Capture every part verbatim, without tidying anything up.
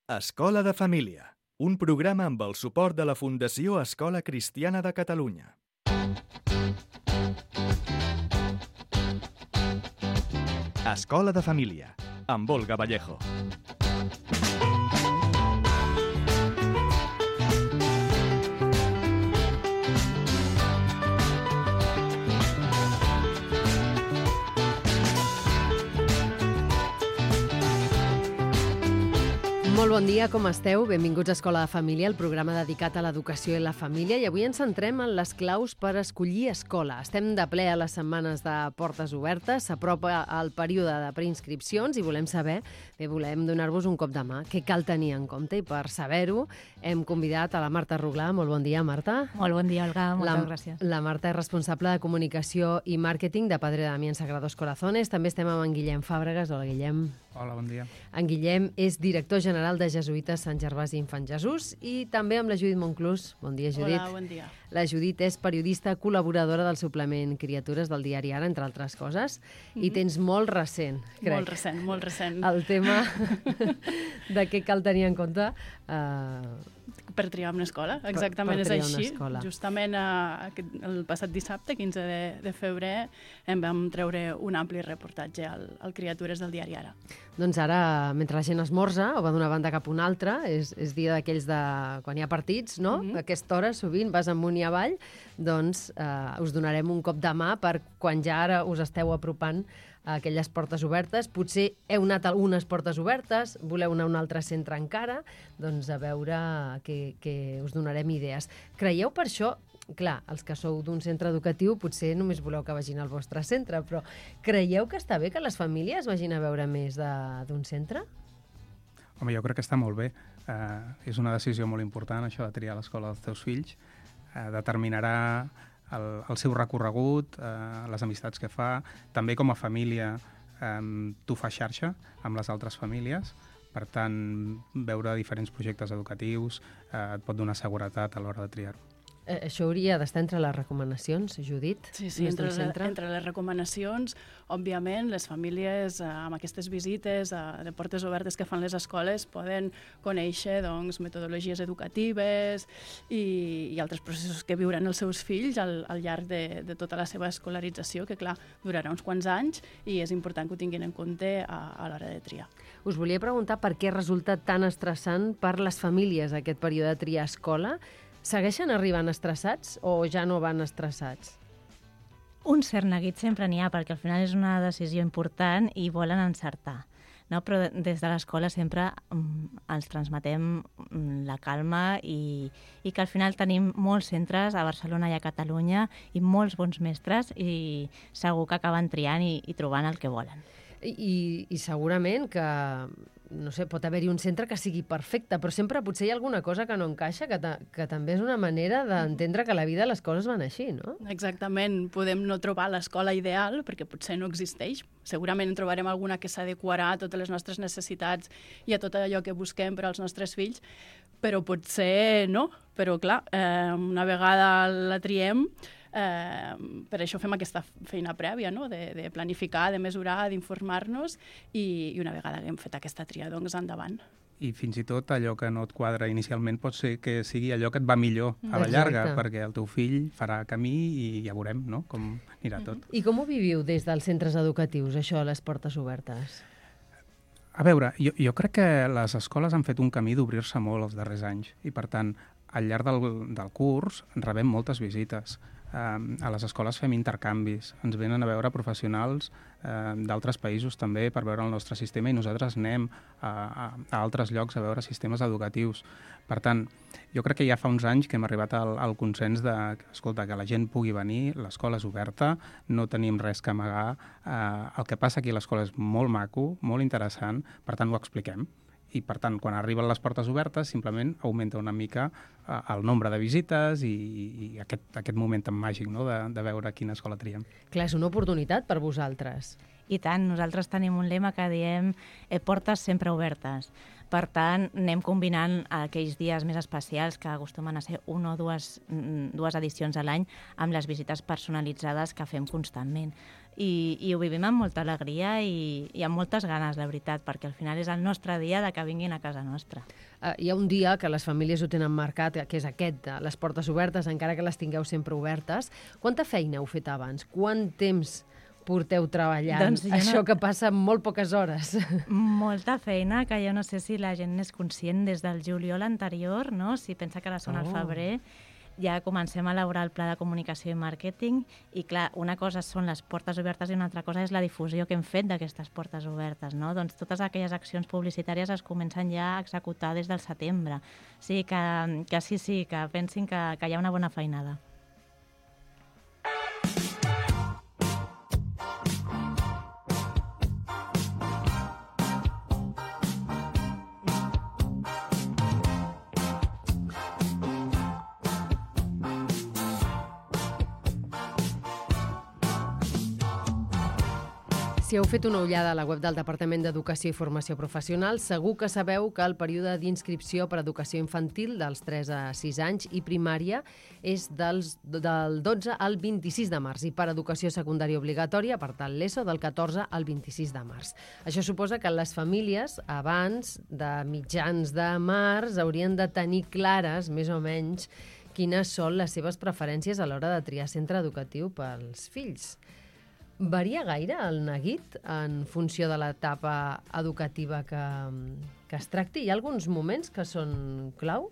Escola de Família, un programa amb el suport de la Fundació Escola Cristiana de Catalunya. Escola de Família, amb Olga Vallejo. Molt bon dia, com esteu? Benvinguts a Escola de Família, el programa dedicat a l'educació i la família, i avui ens centrem en les claus per escollir escola. Estem de ple a les setmanes de portes obertes, s'apropa el període de preinscripcions i volem saber, bé, volem donar-vos un cop de mà, què cal tenir en compte, i per saber-ho hem convidat a la Marta Ruglà. Molt bon dia, Marta. Molt bon dia, Olga, moltes la, gràcies. La Marta és responsable de comunicació i màrqueting de Padre Damián Sagrados Corazones. També estem amb en Guillem Fàbregas. Hola, Guillem. Hola, bon dia. En Guillem és director general de Jesuïtes Sant Gervasi Infant Jesús, i també amb la Judit Monclús. Bon dia, Judit. Hola, bon dia. La Judit és periodista col·laboradora del suplement Criatures del diari Ara, entre altres coses, mm-hmm. i tens molt recent, crec. Molt recent, molt recent. El tema de què cal tenir en compte eh, per triar una escola, exactament per, per és així. Escola. Justament eh, el passat dissabte, quinze de, de febrer, em vam treure un ampli reportatge al, al Criatures del diari Ara. Doncs ara, mentre la gent esmorza o va d'una banda cap a una altra, és, és dia d'aquells de... quan hi ha partits, no? Mm-hmm. A aquesta hora, sovint, vas amunt i avall, doncs eh, us donarem un cop de mà per quan ja ara us esteu apropant a aquelles portes obertes. Potser heu anat a algunes portes obertes, voleu anar a un altre centre encara, doncs a veure que, que us donarem idees. Creieu per això, clar, els que sou d'un centre educatiu potser només voleu que vagin al vostre centre, però creieu que està bé que les famílies vagin a veure més d'un centre? Home, jo crec que està molt bé. Uh, és una decisió molt important, això de triar l'escola dels teus fills. Uh, determinarà el, el seu recorregut, uh, les amistats que fa. També com a família um, tu fas xarxa amb les altres famílies. Per tant, veure diferents projectes educatius uh, et pot donar seguretat a l'hora de triar-ho. Eh, això hauria d'estar entre les recomanacions, Judit? Sí, sí, entre, le, entre les recomanacions, òbviament, les famílies eh, amb aquestes visites eh, de portes obertes que fan les escoles poden conèixer doncs, metodologies educatives i, i altres processos que viuran els seus fills al, al llarg de, de tota la seva escolarització, que clar, durarà uns quants anys i és important que ho tinguin en compte a, a l'hora de triar. Us volia preguntar per què resulta tan estressant per les famílies aquest període de triar escola. Segueixen arribant estressats o ja no van estressats? Un cert neguit sempre n'hi ha, perquè al final és una decisió important i volen encertar. No? Però des de l'escola sempre um, els transmetem um, la calma i, i que al final tenim molts centres a Barcelona i a Catalunya i molts bons mestres i segur que acaben triant i, i trobant el que volen. I, i segurament que, no sé, pot haver-hi un centre que sigui perfecte, però sempre potser hi ha alguna cosa que no encaixa, que, ta, que també és una manera d'entendre que la vida i les coses van així, no? Exactament. Podem no trobar l'escola ideal, perquè potser no existeix. Segurament en trobarem alguna que s'adequarà a totes les nostres necessitats i a tot allò que busquem per als nostres fills, però potser no. Però, clar, eh, una vegada la triem, Eh, per això fem aquesta feina prèvia, no? de, de planificar, de mesurar, d'informar-nos i, i una vegada que hem fet aquesta tria, doncs endavant. I fins i tot allò que no et quadra inicialment pot ser que sigui allò que et va millor a la llarga, Exacte. perquè el teu fill farà camí i ja veurem, no?, com anirà tot. I com ho viviu des dels centres educatius, això, les portes obertes? A veure, jo, jo crec que les escoles han fet un camí d'obrir-se molt els darrers anys i, per tant, al llarg del, del curs rebem moltes visites. Uh, a les escoles fem intercanvis, ens venen a veure professionals uh, d'altres països també per veure el nostre sistema i nosaltres anem a, a, a altres llocs a veure sistemes educatius. Per tant, jo crec que ja fa uns anys que hem arribat al, al consens de, escolta, que la gent pugui venir, l'escola és oberta, no tenim res que amagar, uh, el que passa aquí a l'escola és molt maco, molt interessant, per tant ho expliquem. I, per tant, quan arriben les portes obertes, simplement augmenta una mica eh, el nombre de visites i, i aquest, aquest moment tan màgic, no?, de, de veure quina escola triem. Clar, és una oportunitat per vosaltres. I tant, nosaltres tenim un lema que diem eh, portes sempre obertes. Per tant, anem combinant aquells dies més especials que acostumen a ser una o dues, dues edicions a l'any amb les visites personalitzades que fem constantment. I, i ho vivim amb molta alegria i, i amb moltes ganes, la veritat, perquè al final és el nostre dia de que vinguin a casa nostra. Uh, hi ha un dia que les famílies ho tenen marcat, que és aquest, de les portes obertes, encara que les tingueu sempre obertes. Quanta feina heu fet abans? Quant temps porteu treballant? Doncs jo Això no... que passa en molt poques hores. Molta feina, que jo no sé si la gent n'és conscient des del juliol anterior, no? Si pensa que ara són Oh. al febrer, ja comencem a elaborar el pla de comunicació i màrqueting i, clar, una cosa són les portes obertes i una altra cosa és la difusió que hem fet d'aquestes portes obertes, no? Doncs totes aquelles accions publicitàries es comencen ja a executar des del setembre. O sigui que, que sí, sí, que pensin que, que hi ha una bona feinada. Si heu fet una ullada a la web del Departament d'Educació i Formació Professional, segur que sabeu que el període d'inscripció per a educació infantil dels tres a sis anys i primària és dels, del dotze al vint-i-sis de març i per a educació secundària obligatòria, per tant l'ESO, del catorze al vint-i-sis de març. Això suposa que les famílies, abans de mitjans de març, haurien de tenir clares, més o menys, quines són les seves preferències a l'hora de triar centre educatiu pels fills. Varia gaire el neguit en funció de l'etapa educativa que, que es tracti? Hi ha alguns moments que són clau?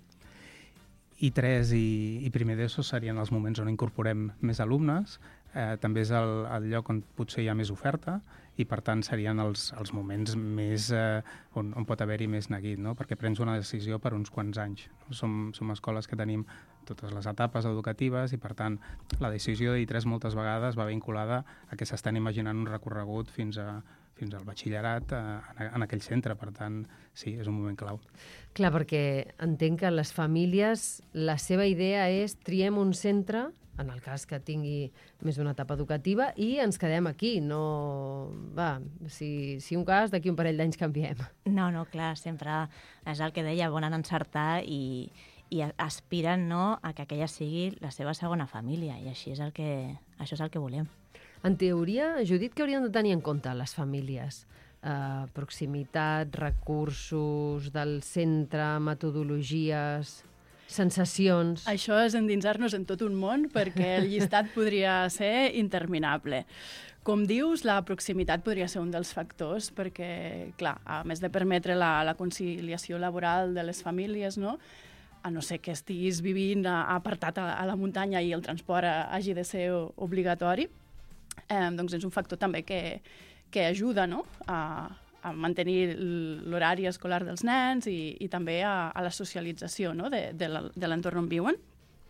I tres i, i primer d'ESO serien els moments on incorporem més alumnes. Eh, també és el, el lloc on potser hi ha més oferta i, per tant, serien els, els moments més eh, on, on pot haver-hi més neguit, no? Perquè prens una decisió per uns quants anys. Som, som escoles que tenim totes les etapes educatives i, per tant, la decisió de I tres moltes vegades va vinculada a que s'estan imaginant un recorregut fins a fins al batxillerat eh, en aquell centre. Per tant, sí, és un moment clau. Clar, perquè entenc que les famílies, la seva idea és triem un centre, en el cas que tingui més d'una etapa educativa, i ens quedem aquí. No, va, si, si un cas, d'aquí un parell d'anys canviem. No, no, clar, sempre és el que deia, volen encertar i, i aspiren, no, a que aquella sigui la seva segona família, i així és el que, això és el que volem. En teoria, Judit, què haurien de tenir en compte les famílies? Uh, proximitat, recursos del centre, metodologies, sensacions... Això és endinsar-nos en tot un món perquè el llistat podria ser interminable. Com dius, la proximitat podria ser un dels factors perquè, clar, a més de permetre la, la conciliació laboral de les famílies, no?, a no ser que estiguis vivint apartat a, a la muntanya i el transport hagi de ser obligatori, eh, doncs és un factor també que, que ajuda, no?, a, a mantenir l'horari escolar dels nens i, i també a, a la socialització, no?, de, de l'entorn on viuen.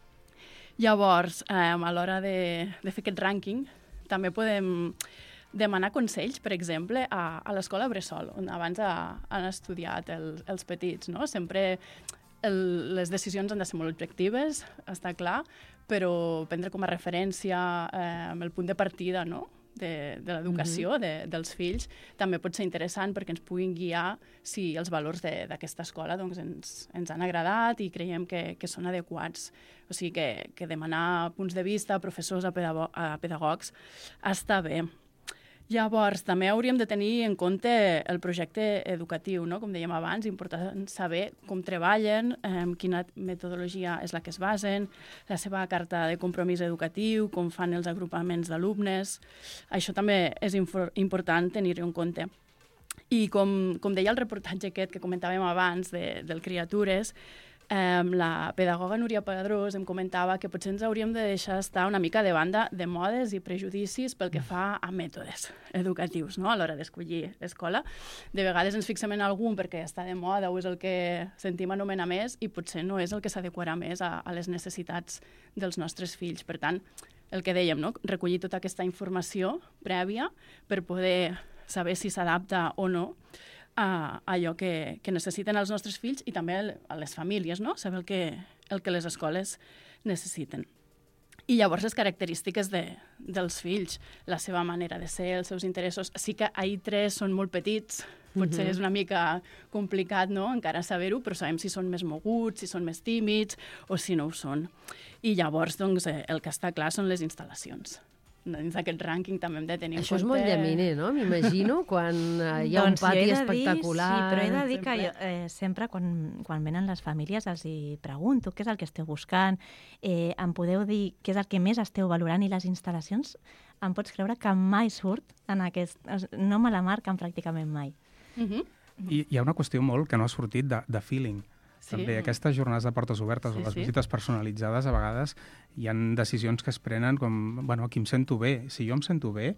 Llavors, eh, a l'hora de, de fer aquest rànquing, també podem demanar consells, per exemple, a, a l'escola Bressol, on abans ha, han estudiat el, els petits, no? Sempre el, les decisions han de ser molt objectives, està clar, però prendre com a referència eh, el punt de partida, no?, de, de l'educació mm-hmm. de, dels fills, també pot ser interessant perquè ens puguin guiar si els valors d'aquesta escola doncs, ens, ens han agradat i creiem que, que són adequats. O sigui que, que demanar punts de vista a professors, a, pedago a pedagogs, està bé. Llavors, també hauríem de tenir en compte el projecte educatiu, no? Com dèiem abans, important saber com treballen, eh, quina metodologia és la que es basen, la seva carta de compromís educatiu, com fan els agrupaments d'alumnes. Això també és important tenir-ho en compte. I com, com deia el reportatge aquest que comentàvem abans de, del Criatures, Eh, la pedagoga Núria Pedrós em comentava que potser ens hauríem de deixar estar una mica de banda de modes i prejudicis pel que fa a mètodes educatius, no?, a l'hora d'escollir escola. De vegades ens fixem en algun perquè està de moda o és el que sentim anomenar més i potser no és el que s'adequarà més a, a les necessitats dels nostres fills. Per tant, el que dèiem, no?, recollir tota aquesta informació prèvia per poder saber si s'adapta o no a allò que, que necessiten els nostres fills i també a les famílies, no?, saber el que, el que les escoles necessiten. I llavors les característiques de, dels fills, la seva manera de ser, els seus interessos. Sí que ahir tres són molt petits, potser uh-huh. és una mica complicat, no?, encara saber-ho, però sabem si són més moguts, si són més tímids o si no ho són. I llavors, doncs, eh, el que està clar són les instal·lacions. Dins d'aquest rànquing també hem de tenir Això en compte... és molt llaminer, no? M'imagino, quan eh, hi ha doncs un pati dir, espectacular... Sí, però he de dir sempre. que jo, eh, sempre quan, quan venen les famílies els hi pregunto què és el que esteu buscant, eh, em podeu dir què és el que més esteu valorant, i les instal·lacions em pots creure que mai surt en aquest... No me la marquen pràcticament mai. Uh-huh. I hi ha una qüestió molt que no ha sortit de, de feeling. Sí. També aquestes jornades de portes obertes sí, o les sí. visites personalitzades, a vegades hi ha decisions que es prenen com, bueno, aquí em sento bé. Si jo em sento bé,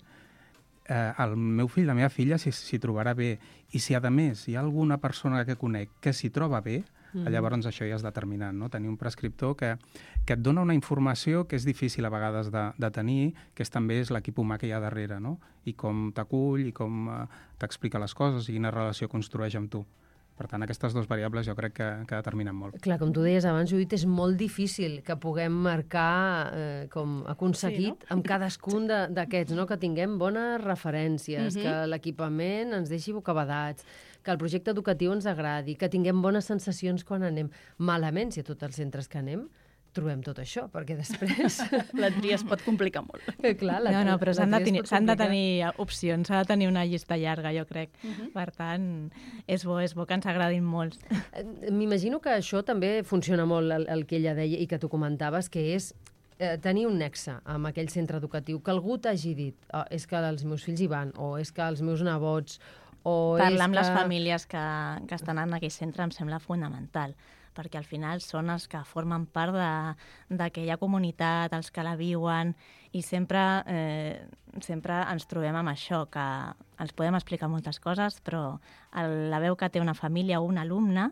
eh, el meu fill, la meva filla s'hi si, si trobarà bé. I si, a més, hi ha alguna persona que conec que s'hi troba bé, mm. llavors això ja és determinant, no? Tenir un prescriptor que, que et dona una informació que és difícil a vegades de, de tenir, que és, també és l'equip humà que hi ha darrere, no? I com t'acull, i com eh, t'explica les coses, i quina relació construeix amb tu. Per tant, aquestes dues variables jo crec que, que determinen molt. Clar, com tu deies abans, Judit, és molt difícil que puguem marcar eh, com aconseguit sí, no? amb cadascun d'aquests, no? Que tinguem bones referències, uh-huh. que l'equipament ens deixi bocabadats, que el projecte educatiu ens agradi, que tinguem bones sensacions quan anem. Malament, si a tots els centres que anem trobem tot això, perquè després... La tria es pot complicar molt. Eh, clar, la, no, no, però s'han de, tenir, de tenir opcions, s'ha de tenir una llista llarga, jo crec. Uh-huh. Per tant, és bo, és bo que ens agradin molts. M'imagino que això també funciona molt, el, el que ella deia i que tu comentaves, que és eh, tenir un nexe amb aquell centre educatiu, que algú t'hagi dit oh, és que els meus fills hi van, o és que els meus nebots... O Parlar amb que... les famílies que, que estan en aquell centre em sembla fonamental, perquè al final són els que formen part d'aquella comunitat, els que la viuen, i sempre, eh, sempre ens trobem amb això, que els podem explicar moltes coses, però el, la veu que té una família o un alumne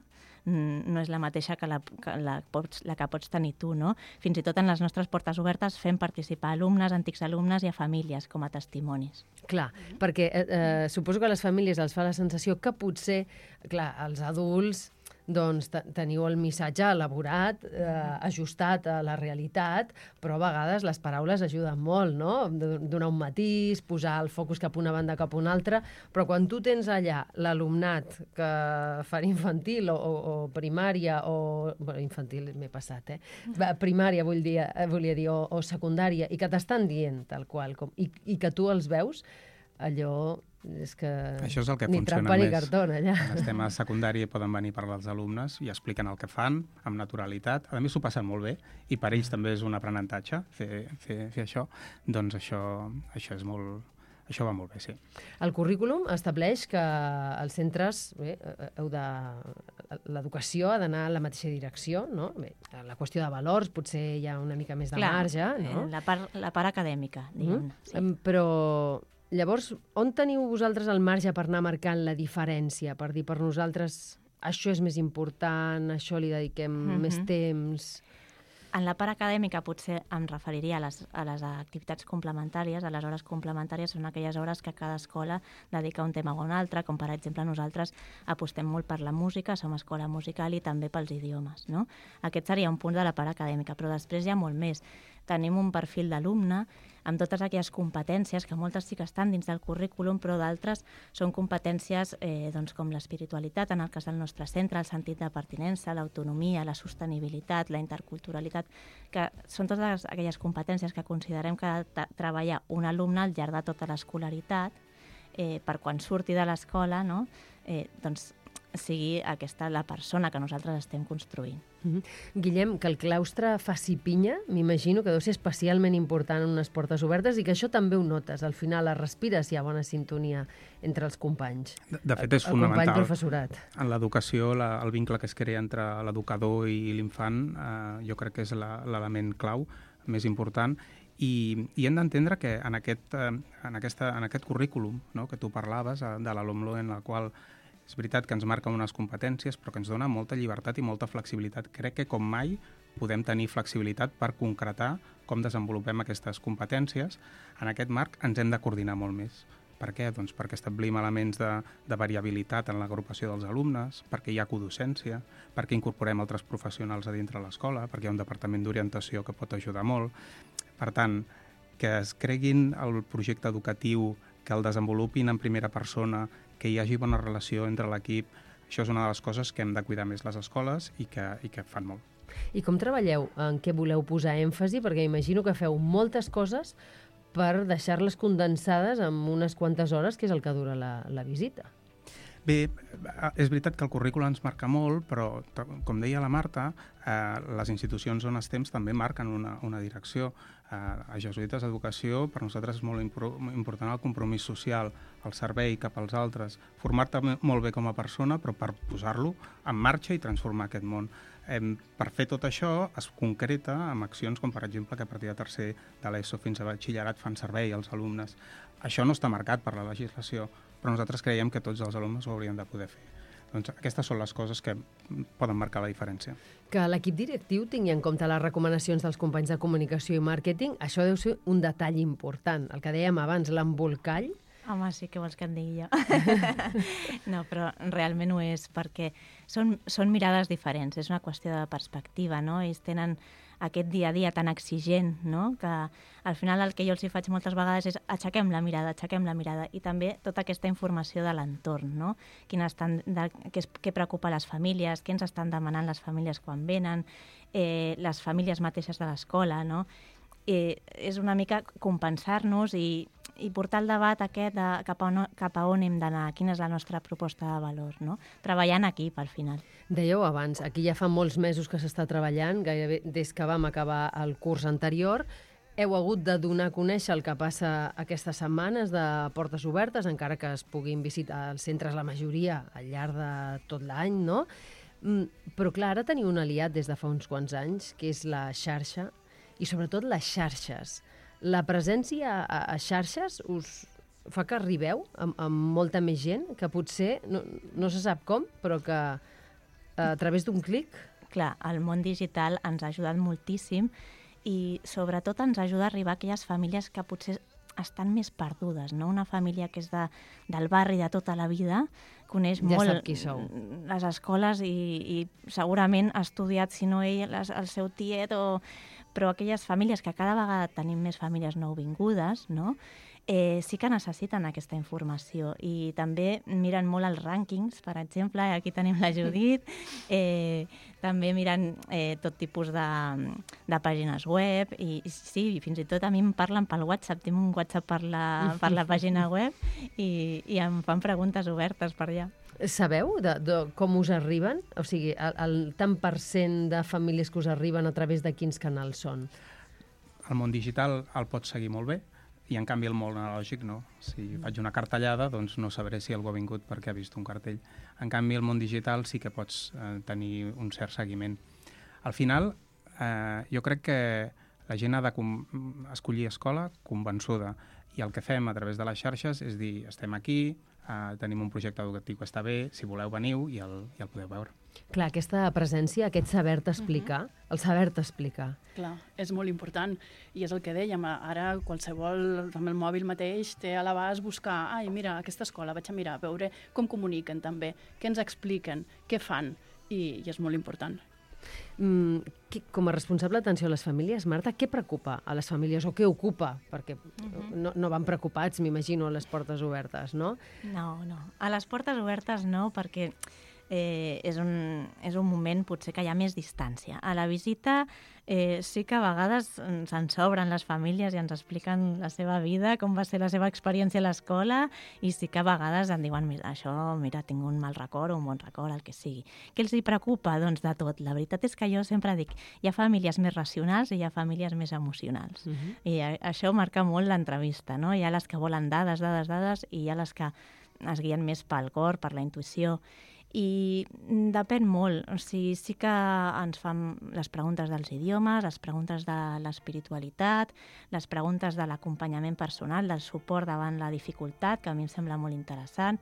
no és la mateixa que la que, la, pots, la que pots tenir tu, no? Fins i tot en les nostres portes obertes fem participar alumnes, antics alumnes i a famílies com a testimonis. Clar, perquè eh, eh, suposo que a les famílies els fa la sensació que potser, clar, els adults doncs teniu el missatge elaborat, eh, ajustat a la realitat, però a vegades les paraules ajuden molt, no? Donar un matís, posar el focus cap a una banda cap a una altra, però quan tu tens allà l'alumnat que fan infantil o, o, o primària, o... Bueno, infantil m'he passat, eh? Primària vull dir, volia dir, o, o secundària, i que t'estan dient tal qual, com, i, i que tu els veus, allò... és que això és el que ni funciona trampa ni més. cartó, allà. En els temes secundari poden venir per als alumnes i expliquen el que fan amb naturalitat. A més, s'ho passen molt bé i per ells també és un aprenentatge fer, fer, fer això. Doncs això, això és molt... Això va molt bé, sí. El currículum estableix que els centres, bé, heu de... l'educació ha d'anar a la mateixa direcció, no? Bé, la qüestió de valors potser hi ha una mica més de Clar, marge, no? La part, la part acadèmica, diguem-ne. Mm? Sí. Però llavors, on teniu vosaltres el marge per anar marcant la diferència? Per dir, per nosaltres, això és més important, això li dediquem mm-hmm. més temps... En la part acadèmica potser em referiria a les, a les activitats complementàries, a les hores complementàries, són aquelles hores que cada escola dedica un tema o un altre, com per exemple nosaltres apostem molt per la música, som escola musical i també pels idiomes, no? Aquest seria un punt de la part acadèmica, però després hi ha molt més. Tenim un perfil d'alumne amb totes aquelles competències, que moltes sí que estan dins del currículum, però d'altres són competències eh, doncs, com l'espiritualitat, en el cas del nostre centre, el sentit de pertinença, l'autonomia, la sostenibilitat, la interculturalitat, que són totes aquelles competències que considerem que ha de treballar un alumne al llarg de tota l'escolaritat, eh, per quan surti de l'escola, no? eh, doncs sigui aquesta la persona que nosaltres estem construint. Mm-hmm. Guillem, que el claustre faci pinya, m'imagino que deu ser especialment important en unes portes obertes i que això també ho notes. Al final es respira si hi ha bona sintonia entre els companys. De, de fet, és el, fonamental. El company professorat. En l'educació, la, el vincle que es crea entre l'educador i l'infant, eh, jo crec que és l'element clau més important. I, i hem d'entendre que en aquest, eh, en, aquesta, en aquest currículum, no, que tu parlaves, eh, de la LOMLOE, en la qual és veritat que ens marca unes competències, però que ens dona molta llibertat i molta flexibilitat. Crec que com mai podem tenir flexibilitat per concretar com desenvolupem aquestes competències. En aquest marc ens hem de coordinar molt més. Per què? Doncs perquè establim elements de, de variabilitat en l'agrupació dels alumnes, perquè hi ha codocència, perquè incorporem altres professionals a dintre l'escola, perquè hi ha un departament d'orientació que pot ajudar molt, Per tant, que es creguin el projecte educatiu, que el desenvolupin en primera persona, que hi hagi bona relació entre l'equip, això és una de les coses que hem de cuidar més les escoles i que, i que fan molt. I com treballeu? En què voleu posar èmfasi? Perquè imagino que feu moltes coses per deixar-les condensades en unes quantes hores, que és el que dura la, la visita. Bé, és veritat que el currículum ens marca molt, però, com deia la Marta, eh, les institucions on estem també marquen una, una direcció. Eh, a Jesuïtes Educació, per nosaltres és molt impor important el compromís social, el servei cap als altres, formar-te molt bé com a persona, però per posar-lo en marxa i transformar aquest món. Eh, per fer tot això es concreta amb accions com, per exemple, que a partir de tercer de l'ESO fins a batxillerat fan servei als alumnes. Això no està marcat per la legislació, però nosaltres creiem que tots els alumnes ho haurien de poder fer. Doncs aquestes són les coses que poden marcar la diferència. Que l'equip directiu tingui en compte les recomanacions dels companys de comunicació i màrqueting, això deu ser un detall important. El que dèiem abans, l'embolcall. Home, sí que vols que en digui jo. No, però realment ho és, perquè són, són mirades diferents, és una qüestió de perspectiva, no? Ells tenen aquest dia a dia tan exigent, no? Que al final el que jo els hi faig moltes vegades és aixequem la mirada, aixequem la mirada, i també tota aquesta informació de l'entorn, no? Quin estan de, què, és, què preocupa les famílies, què ens estan demanant les famílies quan venen, eh, les famílies mateixes de l'escola, no? Eh, és una mica compensar-nos i, i portar el debat aquest de cap a on, cap a on hem d'anar, quina és la nostra proposta de valor, no? Treballant en equip, al final. Dèieu abans, aquí ja fa molts mesos que s'està treballant, gairebé des que vam acabar el curs anterior. Heu hagut de donar a conèixer el que passa aquestes setmanes de portes obertes, encara que es puguin visitar els centres la majoria al llarg de tot l'any, no? Però clar, ara teniu un aliat des de fa uns quants anys, que és la xarxa, i sobretot les xarxes. La presència a, a xarxes us fa que arribeu amb, amb molta més gent, que potser, no, no se sap com, però que a través d'un clic... Clar, el món digital ens ha ajudat moltíssim i sobretot ens ajuda a arribar a aquelles famílies que potser estan més perdudes, no? Una família que és de, del barri de tota la vida, coneix ja molt sap qui sou. Les escoles i, i segurament ha estudiat, si no ell, les, el seu tiet, o... però aquelles famílies que cada vegada tenim més famílies nouvingudes, no? Eh, sí que necessiten aquesta informació i també miren molt els rànquings, per exemple, aquí tenim la Judit, eh, també miren eh, tot tipus de, de pàgines web i sí, fins i tot a mi em parlen pel WhatsApp, tinc un WhatsApp per la, per la pàgina web i, i em fan preguntes obertes per allà. Sabeu de, de com us arriben? O sigui, el, el tant per cent de famílies que us arriben a través de quins canals són? El món digital el pots seguir molt bé, i en canvi el món analògic no. Si faig una cartellada, doncs no sabré si algú ha vingut perquè ha vist un cartell. En canvi, el món digital sí que pots eh, tenir un cert seguiment. Al final, eh, jo crec que la gent ha d'escollir escola convençuda, i el que fem a través de les xarxes és dir, estem aquí, eh, tenim un projecte educatiu que està bé, si voleu veniu i el, i el podeu veure. Clar, aquesta presència, aquest saber-te explicar, uh-huh. el saber-te explicar. Clar, és molt important. I és el que dèiem, ara qualsevol, amb el mòbil mateix, té a l'abast buscar, ai, mira, aquesta escola, vaig a mirar, a veure com comuniquen també, què ens expliquen, què fan, i, i és molt important. Mm, que, com a responsable d'atenció a les famílies, Marta, què preocupa a les famílies o què ocupa? Perquè uh-huh. no, no van preocupats, m'imagino, a les portes obertes, no? No, no. A les portes obertes no, perquè eh, és, un, és un moment potser que hi ha més distància. A la visita eh, sí que a vegades se'n s'obren les famílies i ens expliquen la seva vida, com va ser la seva experiència a l'escola, i sí que a vegades em diuen, mira, això, mira, tinc un mal record o un bon record, el que sigui. Què els hi preocupa? Doncs de tot. La veritat és que jo sempre dic, hi ha famílies més racionals i hi ha famílies més emocionals. Uh-huh. I a, això marca molt l'entrevista, no? Hi ha les que volen dades, dades, dades, i hi ha les que es guien més pel cor, per la intuïció. I depèn molt. O sigui, sí que ens fan les preguntes dels idiomes, les preguntes de l'espiritualitat, les preguntes de l'acompanyament personal, del suport davant la dificultat, que a mi em sembla molt interessant.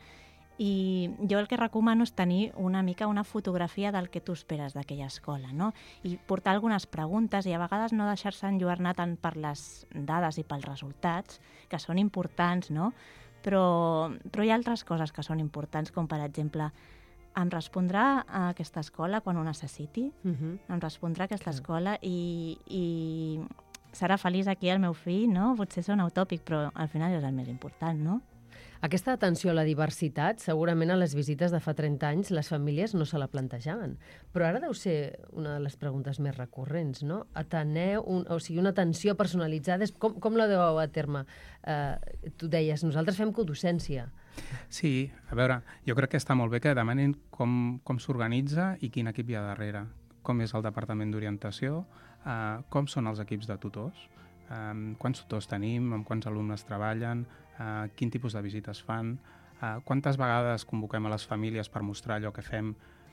I jo el que recomano és tenir una mica una fotografia del que tu esperes d'aquella escola, no? I portar algunes preguntes i a vegades no deixar-se enlluernar tant per les dades i pels resultats, que són importants, no? Però, però hi ha altres coses que són importants, com per exemple, em respondrà a aquesta escola quan ho necessiti, uh-huh. em respondrà a aquesta Clar. escola i, i serà feliç aquí el meu fill, no? Potser sona utòpic, però al final és el més important, no? Aquesta atenció a la diversitat, segurament a les visites de fa trenta anys les famílies no se la plantejaven. Però ara deu ser una de les preguntes més recurrents, no? Ateneu, un, o sigui, una atenció personalitzada, com, com la deu a terme? Eh, tu deies, nosaltres fem codocència. Sí, a veure, jo crec que està molt bé que demanin com, com s'organitza i quin equip hi ha darrere, com és el departament d'orientació, eh, com són els equips de tutors, eh, quants tutors tenim, amb quants alumnes treballen, eh, quin tipus de visites fan, eh, quantes vegades convoquem a les famílies per mostrar allò que fem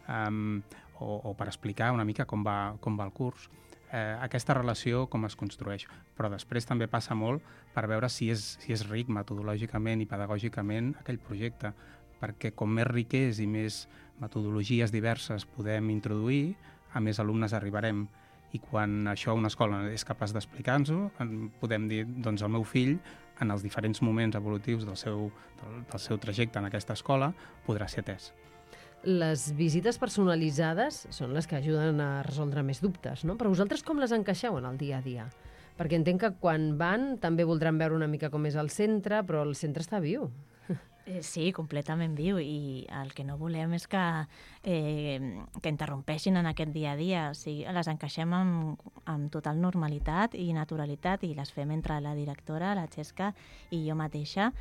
eh, o, o per explicar una mica com va, com va el curs. Eh, aquesta relació com es construeix. Però després també passa molt per veure si és, si és ric metodològicament i pedagògicament aquell projecte, perquè com més ric és i més metodologies diverses podem introduir, a més alumnes arribarem. I quan això una escola és capaç d'explicar-nos-ho, podem dir, doncs el meu fill, en els diferents moments evolutius del seu, del, del seu trajecte en aquesta escola, podrà ser atès. Les visites personalitzades són les que ajuden a resoldre més dubtes, no? Però vosaltres com les encaixeu en el dia a dia? Perquè entenc que quan van també voldran veure una mica com és el centre, però el centre està viu. Sí, completament viu, i el que no volem és que, eh, que interrompeixin en aquest dia a dia. O sigui, les encaixem amb, amb total normalitat i naturalitat i les fem entre la directora, la Xesca i jo mateixa.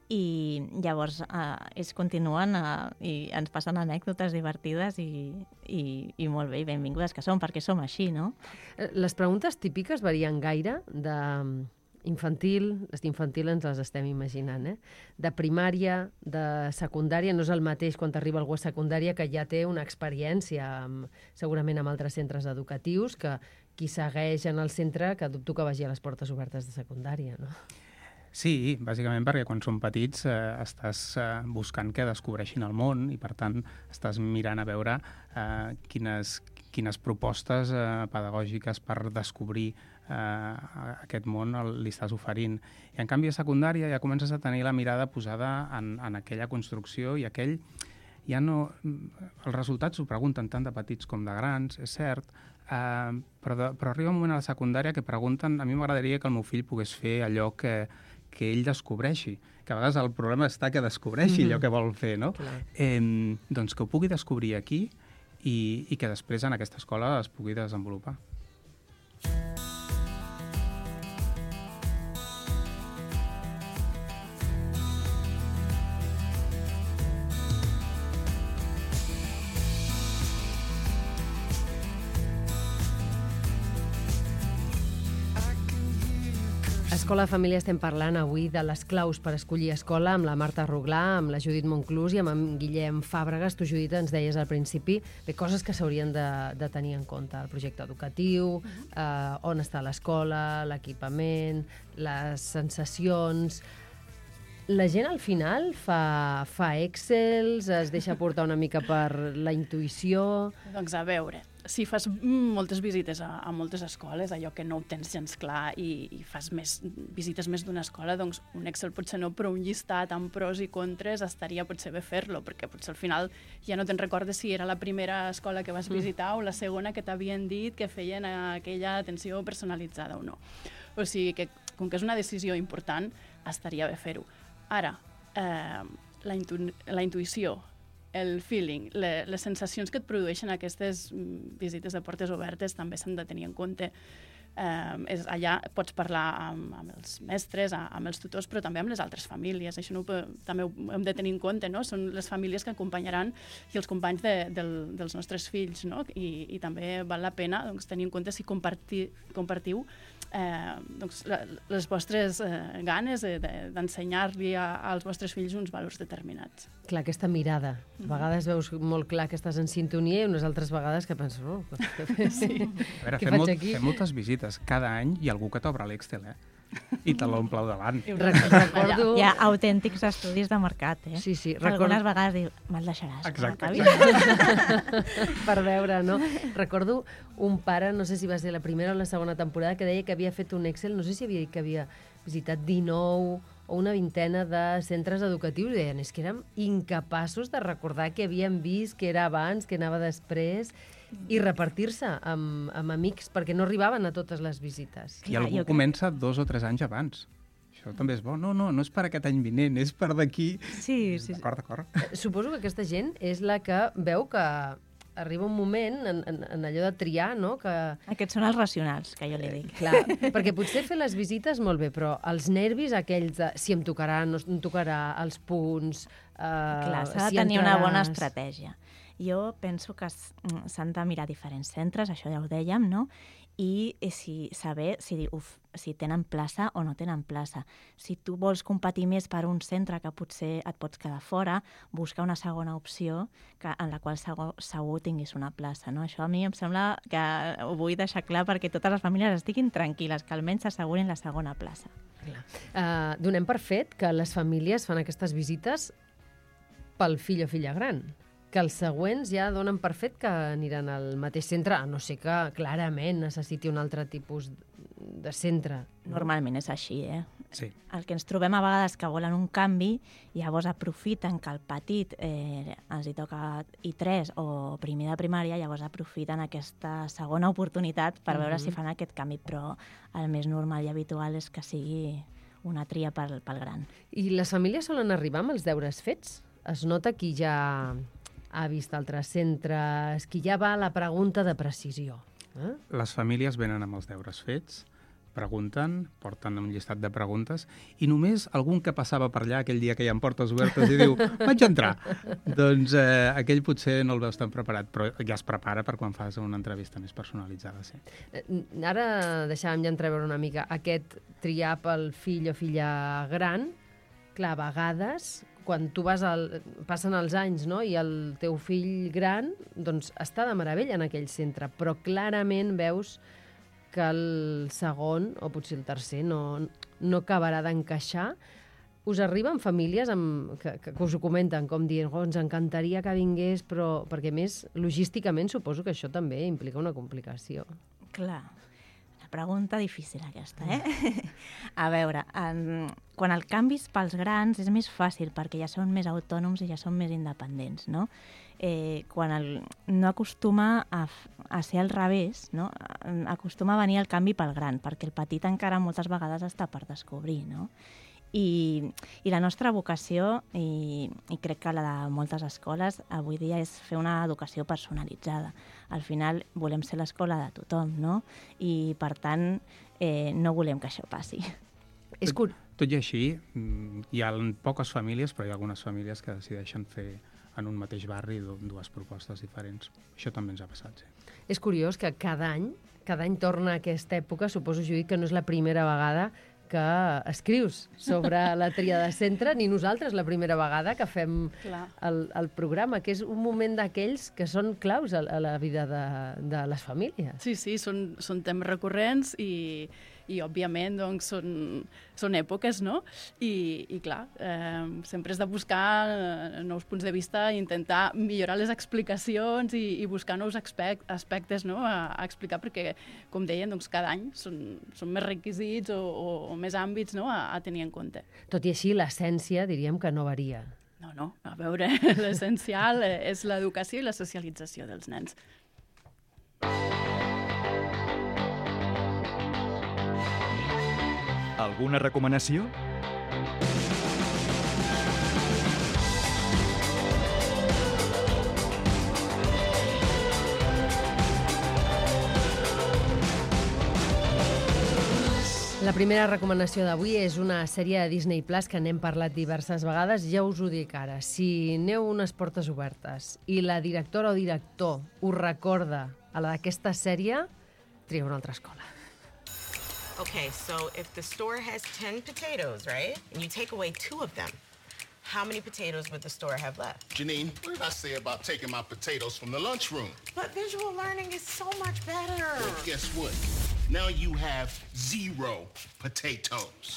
I llavors eh, ells continuen eh, i ens passen anècdotes divertides i, i, i molt bé, i benvingudes que som, perquè som així, no? Les preguntes típiques varien gaire de infantil, les d'infantil ens les estem imaginant, eh? De primària, de secundària, no és el mateix quan t'arriba algú a secundària que ja té una experiència amb, segurament amb altres centres educatius que qui segueix en el centre que dubto que vagi a les portes obertes de secundària, no? Sí, bàsicament perquè quan som petits eh, estàs eh, buscant que descobreixin el món i, per tant, estàs mirant a veure eh, quines, quines propostes eh, pedagògiques per descobrir eh, aquest món el, li estàs oferint. I, en canvi, a secundària ja comences a tenir la mirada posada en, en aquella construcció i aquell... Ja no... Els resultats ho pregunten tant de petits com de grans, és cert, eh, però, de, però arriba un moment a la secundària que pregunten... A mi m'agradaria que el meu fill pogués fer allò que... que ell descobreixi, que a vegades el problema està que descobreixi mm-hmm. allò que vol fer, no? Eh, doncs que ho pugui descobrir aquí i, i que després en aquesta escola es pugui desenvolupar. Escola de Família estem parlant avui de les claus per escollir escola amb la Marta Ruglà, amb la Judit Monclús i amb en Guillem Fàbregas. Tu, Judit, ens deies al principi bé, coses que s'haurien de, de tenir en compte. El projecte educatiu, eh, on està l'escola, l'equipament, les sensacions... La gent al final fa, fa Excels, es deixa portar una mica per la intuïció... Doncs a veure, si fas moltes visites a, a moltes escoles, allò que no ho tens gens clar i, i fas més visites més d'una escola, doncs un Excel potser no, però un llistat amb pros i contres estaria potser bé fer-lo, perquè potser al final ja no te'n recordes si era la primera escola que vas visitar mm. o la segona que t'havien dit que feien aquella atenció personalitzada o no. O sigui que, com que és una decisió important, estaria bé fer-ho. Ara, eh, la, intu la intuïció, el feeling, le les sensacions que et produeixen aquestes visites de portes obertes també s'han de tenir en compte. Eh, és, allà pots parlar amb, amb els mestres, a, amb els tutors, però també amb les altres famílies. Això no ho, també ho hem de tenir en compte, no? Són les famílies que acompanyaran i els companys de, del, dels nostres fills, no? I, i també val la pena doncs, tenir en compte si comparti, compartiu eh, doncs, la, les vostres eh, ganes d'ensenyar-li de, als vostres fills uns valors determinats. Clar, aquesta mirada. A vegades veus molt clar que estàs en sintonia i unes altres vegades que penses, oh, què, sí. A veure, fem, molt, fem moltes visites. Cada any hi ha algú que t'obre l'Excel, eh? I te l'omple al davant. Recordo... Hi ha autèntics estudis de mercat, eh? Sí, sí. Recordo... Algunes vegades diu, me'l deixaràs. Exacte. exacte. Per veure, no? Recordo un pare, no sé si va ser la primera o la segona temporada, que deia que havia fet un Excel, no sé si havia dit que havia visitat dinou o una vintena de centres educatius, i deien, és que érem incapaços de recordar què havíem vist, què era abans, què anava després... i repartir-se amb, amb amics, perquè no arribaven a totes les visites. I algú jo crec- comença dos o tres anys abans. Això també és bo. No, no, no és per aquest any vinent, és per d'aquí. Sí, sí, sí. D'acord, d'acord. Eh, Suposo que aquesta gent és la que veu que arriba un moment en, en, en allò de triar, no?, que... Aquests són els racionals, que jo li dic. Clar, perquè potser fer les visites molt bé, però els nervis aquells de si em tocarà, no em tocarà, els punts... Eh, Clar, s'ha de si tenir una bona entraràs. estratègia. Jo penso que s- mm, s'han de mirar diferents centres, això ja ho dèiem, no? I eh, si, saber si, uf, si tenen plaça o no tenen plaça. Si tu vols competir més per un centre que potser et pots quedar fora, busca una segona opció que, en la qual segur, segur tinguis una plaça. No? Això a mi em sembla que ho vull deixar clar perquè totes les famílies estiguin tranquil·les, que almenys s'assegurin la segona plaça. Uh, donem per fet que les famílies fan aquestes visites pel fill o filla gran, que els següents ja donen per fet que aniran al mateix centre, a no ser que clarament necessiti un altre tipus de centre. Normalment és així, eh? Sí. El que ens trobem a vegades que volen un canvi, llavors aprofiten que el petit eh, els hi toca I tres o primer de primària, llavors aprofiten aquesta segona oportunitat per veure Mhm. si fan aquest canvi, però el més normal i habitual és que sigui una tria pel, pel gran. I les famílies solen arribar amb els deures fets? Es nota qui ja ha vist altres centres, qui ja va a la pregunta de precisió. Eh? Les famílies venen amb els deures fets, pregunten, porten un llistat de preguntes, i només algun que passava per allà aquell dia que hi ha portes obertes i diu, vaig entrar. Doncs eh, aquell potser no el veus tan preparat, però ja es prepara per quan fas una entrevista més personalitzada, sí. Eh, Ara deixàvem ja entreveure una mica aquest triar pel fill o filla gran. Clar, a vegades, quan tu vas al... passen els anys, no?, i el teu fill gran doncs, està de meravella en aquell centre, però clarament veus que el segon, o potser el tercer, no, no acabarà d'encaixar. Us arriben famílies amb, que, que, que us ho comenten, com dient, oh, ens encantaria que vingués, però perquè a més, logísticament, suposo que això també implica una complicació. Clar, una pregunta difícil aquesta, eh? A veure, en, quan el canvis pels grans és més fàcil perquè ja són més autònoms i ja són més independents, no? Eh, quan el, no acostuma a, a ser al revés, no? Acostuma a venir el canvi pel gran, perquè el petit encara moltes vegades està per descobrir, no? I, i la nostra vocació, i, i crec que la de moltes escoles avui dia, és fer una educació personalitzada. Al final volem ser l'escola de tothom, no? I per tant eh, no volem que això passi. És cur... Tot i així, mm, hi ha poques famílies, però hi ha algunes famílies que decideixen fer en un mateix barri du- dues propostes diferents. Això també ens ha passat, sí. És curiós que cada any, cada any torna a aquesta època, suposo, Judit, que no és la primera vegada que escrius sobre la tria de centre, ni nosaltres la primera vegada que fem Clar. el, el programa, que és un moment d'aquells que són claus a, a la vida de, de les famílies. Sí, sí, són, són temes recurrents i, i òbviament, doncs, són, són èpoques, no? I, i clar, eh, sempre és de buscar eh, nous punts de vista i intentar millorar les explicacions i, i buscar nous aspect, aspectes, no?, a, a explicar, perquè, com deien, doncs, cada any són, són més requisits o, o, o més àmbits, no?, a, a tenir en compte. Tot i així, l'essència diríem que no varia. No, no, a veure, l'essencial és l'educació i la socialització dels nens. Alguna recomanació? La primera recomanació d'avui és una sèrie de Disney Plus que n'hem parlat diverses vegades. Ja us ho dic ara, si aneu unes portes obertes i la directora o director us recorda a la d'aquesta sèrie, trieu una altra escola. Okay, so if the store has ten potatoes, right? And you take away two of them, how many potatoes would the store have left? Janine, what did I say about taking my potatoes from the lunchroom? But visual learning is so much better. Well, guess what? Now you have zero potatoes.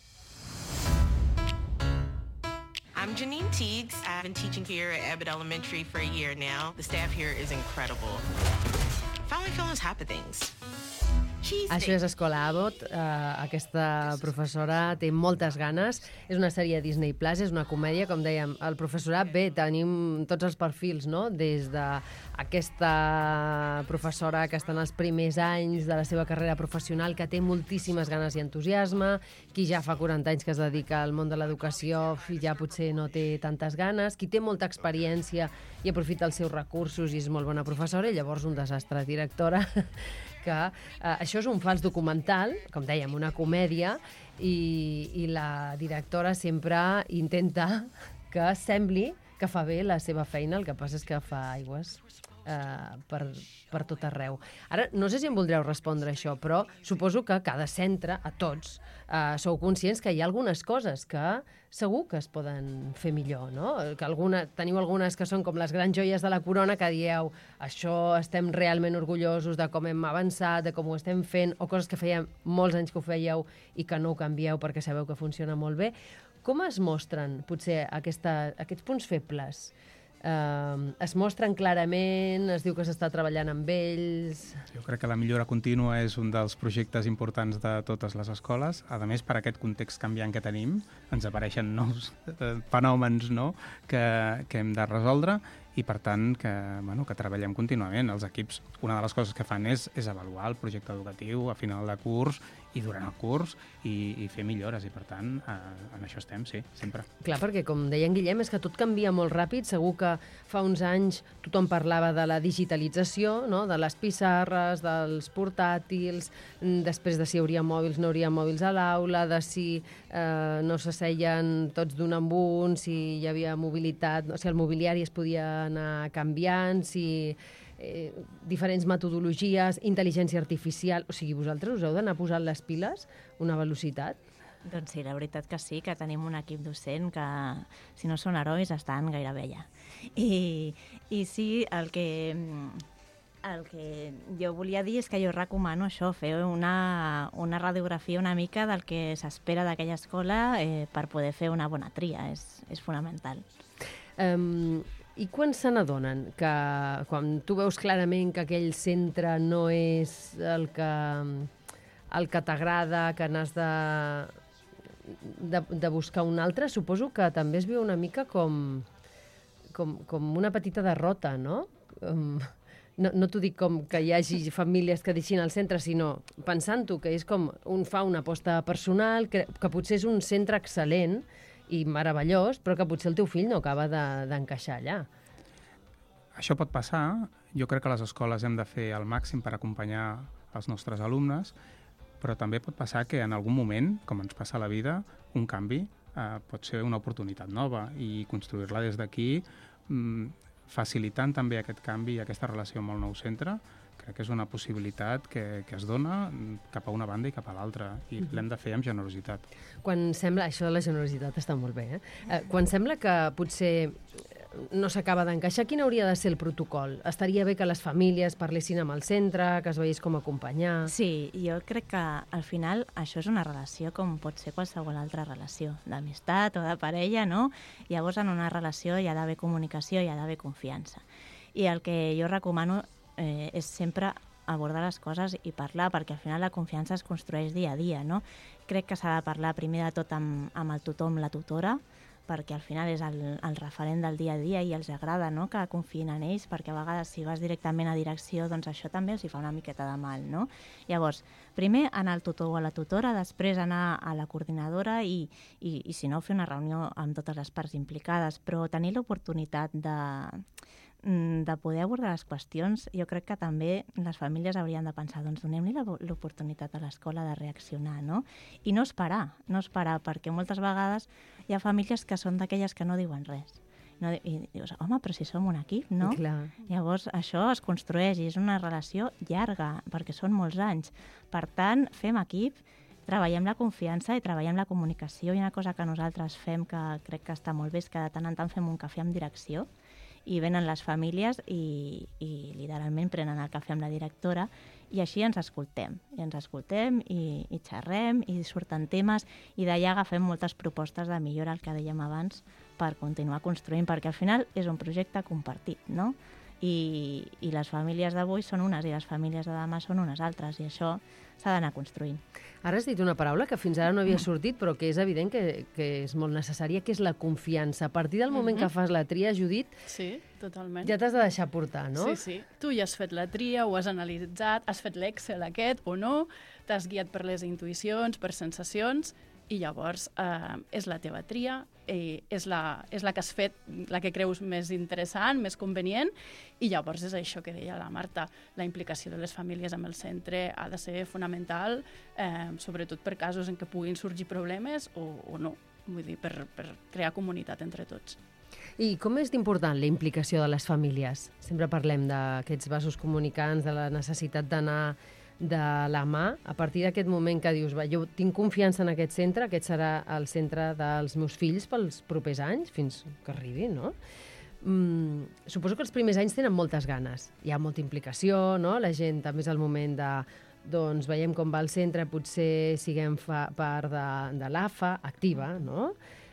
I'm Janine Teagues. I've been teaching here at Abbott Elementary for a year now. The staff here is incredible. Finally feeling on top of things. cheesesteak. Això és Escola Abbott. Uh, aquesta professora té moltes ganes. És una sèrie Disney Plus, és una comèdia, com dèiem. El professorat, bé, tenim tots els perfils, no? Des d'aquesta professora que està en els primers anys de la seva carrera professional, que té moltíssimes ganes i entusiasme, qui ja fa quaranta anys que es dedica al món de l'educació i ja potser no té tantes ganes, qui té molta experiència i aprofita els seus recursos i és molt bona professora, i llavors un desastre directora, que eh, això és un fals documental, com dèiem, una comèdia, i, i la directora sempre intenta que sembli que fa bé la seva feina, el que passa és que fa aigües eh, per, per tot arreu. Ara, no sé si em voldreu respondre això, però suposo que cada centre, a tots, eh, sou conscients que hi ha algunes coses que segur que es poden fer millor, no? Que alguna, teniu algunes que són com les grans joies de la corona, que dieu això estem realment orgullosos de com hem avançat, de com ho estem fent, o coses que feia molts anys que ho fèieu i que no ho canvieu perquè sabeu que funciona molt bé. Com es mostren, potser, aquesta, aquests punts febles? Uh, es mostren clarament, es diu que s'està treballant amb ells... Jo crec que la millora contínua és un dels projectes importants de totes les escoles. A més, per aquest context canviant que tenim, ens apareixen nous fenòmens, no?, que, que hem de resoldre, i per tant que, bueno, que treballem contínuament. Els equips, una de les coses que fan és, és avaluar el projecte educatiu a final de curs i durant el curs i, i fer millores, i per tant eh, en això estem, sí, sempre. Clar, perquè com deia en Guillem, és que tot canvia molt ràpid. Segur que fa uns anys tothom parlava de la digitalització, no?, de les pissarres, dels portàtils, després de si hi hauria mòbils, no hi hauria mòbils a l'aula, de si eh, no s'asseien tots d'un en un, si hi havia mobilitat, no? Si el mobiliari es podia anar canviant, si eh, diferents metodologies, intel·ligència artificial... O sigui, vosaltres us heu d'anar posant les piles una velocitat? Doncs sí, la veritat que sí, que tenim un equip docent que, si no són herois, estan gairebé allà. I, i sí, el que, el que jo volia dir és que jo recomano això, fer una, una radiografia una mica del que s'espera d'aquella escola eh, per poder fer una bona tria, és, és fonamental. Um, I quan se n'adonen que, quan tu veus clarament que aquell centre no és el que, el que t'agrada, que n'has de, de, de buscar un altre, suposo que també es viu una mica com, com, com una petita derrota, no? Um, no no t'ho dic com que hi hagi famílies que deixin el centre, sinó pensant-ho, que és com un fa una aposta personal, que, que potser és un centre excel·lent i meravellós, però que potser el teu fill no acaba d'encaixar de, allà. Això pot passar. Jo crec que les escoles hem de fer el màxim per acompanyar els nostres alumnes, però també pot passar que en algun moment, com ens passa a la vida, un canvi eh, pot ser una oportunitat nova, i construir-la des d'aquí, mm, facilitant també aquest canvi i aquesta relació amb el nou centre, crec que és una possibilitat que, que es dona cap a una banda i cap a l'altra, i mm-hmm. l'hem de fer amb generositat. Quan sembla, això de la generositat està molt bé, eh? eh quan sembla que potser no s'acaba d'encaixar, quin hauria de ser el protocol? Estaria bé que les famílies parlessin amb el centre, que es veiés com acompanyar... Sí, jo crec que al final això és una relació com pot ser qualsevol altra relació, d'amistat o de parella, no? Llavors en una relació hi ha d'haver comunicació, hi ha d'haver confiança. I el que jo recomano eh, és sempre abordar les coses i parlar, perquè al final la confiança es construeix dia a dia, no? Crec que s'ha de parlar primer de tot amb, amb el tutor, amb la tutora, perquè al final és el, el referent del dia a dia i els agrada, no?, que confiïn en ells, perquè a vegades si vas directament a direcció, doncs això també els hi fa una miqueta de mal, no? Llavors, primer anar al tutor o a la tutora, després anar a la coordinadora i, i, i si no, fer una reunió amb totes les parts implicades, però tenir l'oportunitat de... de poder abordar les qüestions. Jo crec que també les famílies haurien de pensar, doncs donem-li l'oportunitat a l'escola de reaccionar, no? I no esperar, no esperar, perquè moltes vegades hi ha famílies que són d'aquelles que no diuen res. No, i dius, home, però si som un equip, no? Clar. Llavors, això es construeix i és una relació llarga, perquè són molts anys. Per tant, fem equip, treballem la confiança i treballem la comunicació. I una cosa que nosaltres fem que crec que està molt bé és que de tant en tant fem un cafè amb direcció, i venen les famílies i, i literalment prenen el cafè amb la directora, i així ens escoltem, i ens escoltem i, i xerrem i surten temes, i d'allà agafem moltes propostes de millora, el que dèiem abans, per continuar construint, perquè al final és un projecte compartit, no? i, i les famílies d'avui són unes i les famílies de demà són unes altres, i això s'ha d'anar construint. Ara has dit una paraula que fins ara no havia sortit, però que és evident que, que és molt necessària, que és la confiança. A partir del moment mm-hmm. que fas la tria, Judit, sí, totalment. Ja t'has de deixar portar, no? Sí, sí. Tu ja has fet la tria, ho has analitzat, has fet l'Excel aquest o no, t'has guiat per les intuïcions, per sensacions, i llavors eh, és la teva tria, eh, és, la, és la que has fet, la que creus més interessant, més convenient, i llavors és això que deia la Marta, la implicació de les famílies amb el centre ha de ser fonamental, eh, sobretot per casos en què puguin sorgir problemes o, o no, vull dir, per, per crear comunitat entre tots. I com és d'important la implicació de les famílies? Sempre parlem d'aquests vasos comunicants, de la necessitat d'anar de la mà, a partir d'aquest moment que dius, va, jo tinc confiança en aquest centre, aquest serà el centre dels meus fills pels propers anys, fins que arribi, no? Mm, suposo que els primers anys tenen moltes ganes, hi ha molta implicació, no? La gent també és el moment de, doncs, veiem com va el centre, potser siguem fa, part de, de l'A F A, activa, no?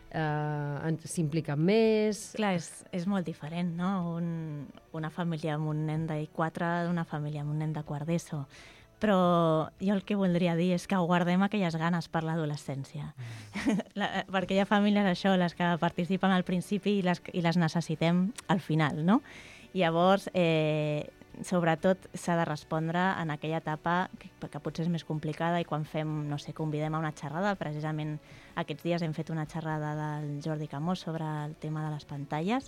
Uh, s'impliquen més... Clar, és, és molt diferent, no? Un, una família amb un nen de quatre d'una família amb un nen de quart d'ESO. Però jo el que voldria dir és que guardem aquelles ganes per l'adolescència. Mm. La, perquè hi ha famílies, això, les que participen al principi i les, i les necessitem al final, no? Llavors, eh, sobretot s'ha de respondre en aquella etapa que, que potser és més complicada, i quan fem, no sé, convidem a una xerrada, precisament aquests dies hem fet una xerrada del Jordi Camós sobre el tema de les pantalles,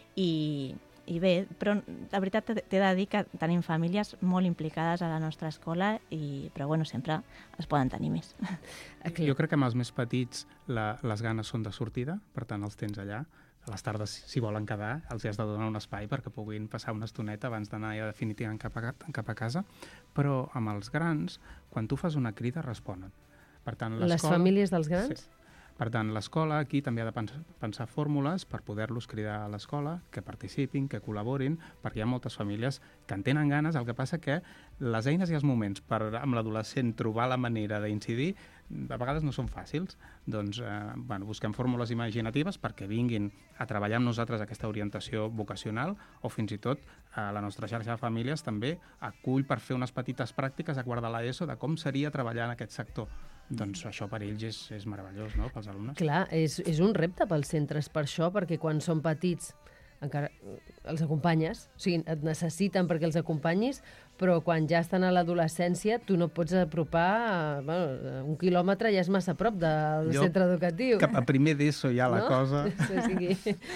i, i bé, però la veritat t'he de dir que tenim famílies molt implicades a la nostra escola, i, però bueno, sempre es poden tenir més. Jo crec que amb els més petits la, les ganes són de sortida, per tant els tens allà. A les tardes, si volen quedar, els has de donar un espai perquè puguin passar una estoneta abans d'anar ja definitivament cap a, cap a casa. Però amb els grans, quan tu fas una crida, responen. Per tant, les famílies dels grans? Sí. Per tant, l'escola aquí també ha de pensar, pensar fórmules per poder-los cridar a l'escola, que participin, que col·laborin, perquè hi ha moltes famílies que en tenen ganes. El que passa que les eines i els moments per amb l'adolescent trobar la manera d'incidir a vegades no són fàcils. Doncs eh, bueno, busquem fórmules imaginatives perquè vinguin a treballar amb nosaltres aquesta orientació vocacional, o fins i tot eh, la nostra xarxa de famílies també acull per fer unes petites pràctiques a quart de l'ESO de com seria treballar en aquest sector. Doncs això per ells és, és meravellós, no?, pels alumnes. Clar, és, és un repte pels centres per això, perquè quan són petits encara els acompanyes, o sigui, et necessiten perquè els acompanyis, però quan ja estan a l'adolescència tu no pots apropar, bueno, un quilòmetre ja és massa a prop del jo, centre educatiu. Cap a primer d'ESO ja la no? cosa... O sigui,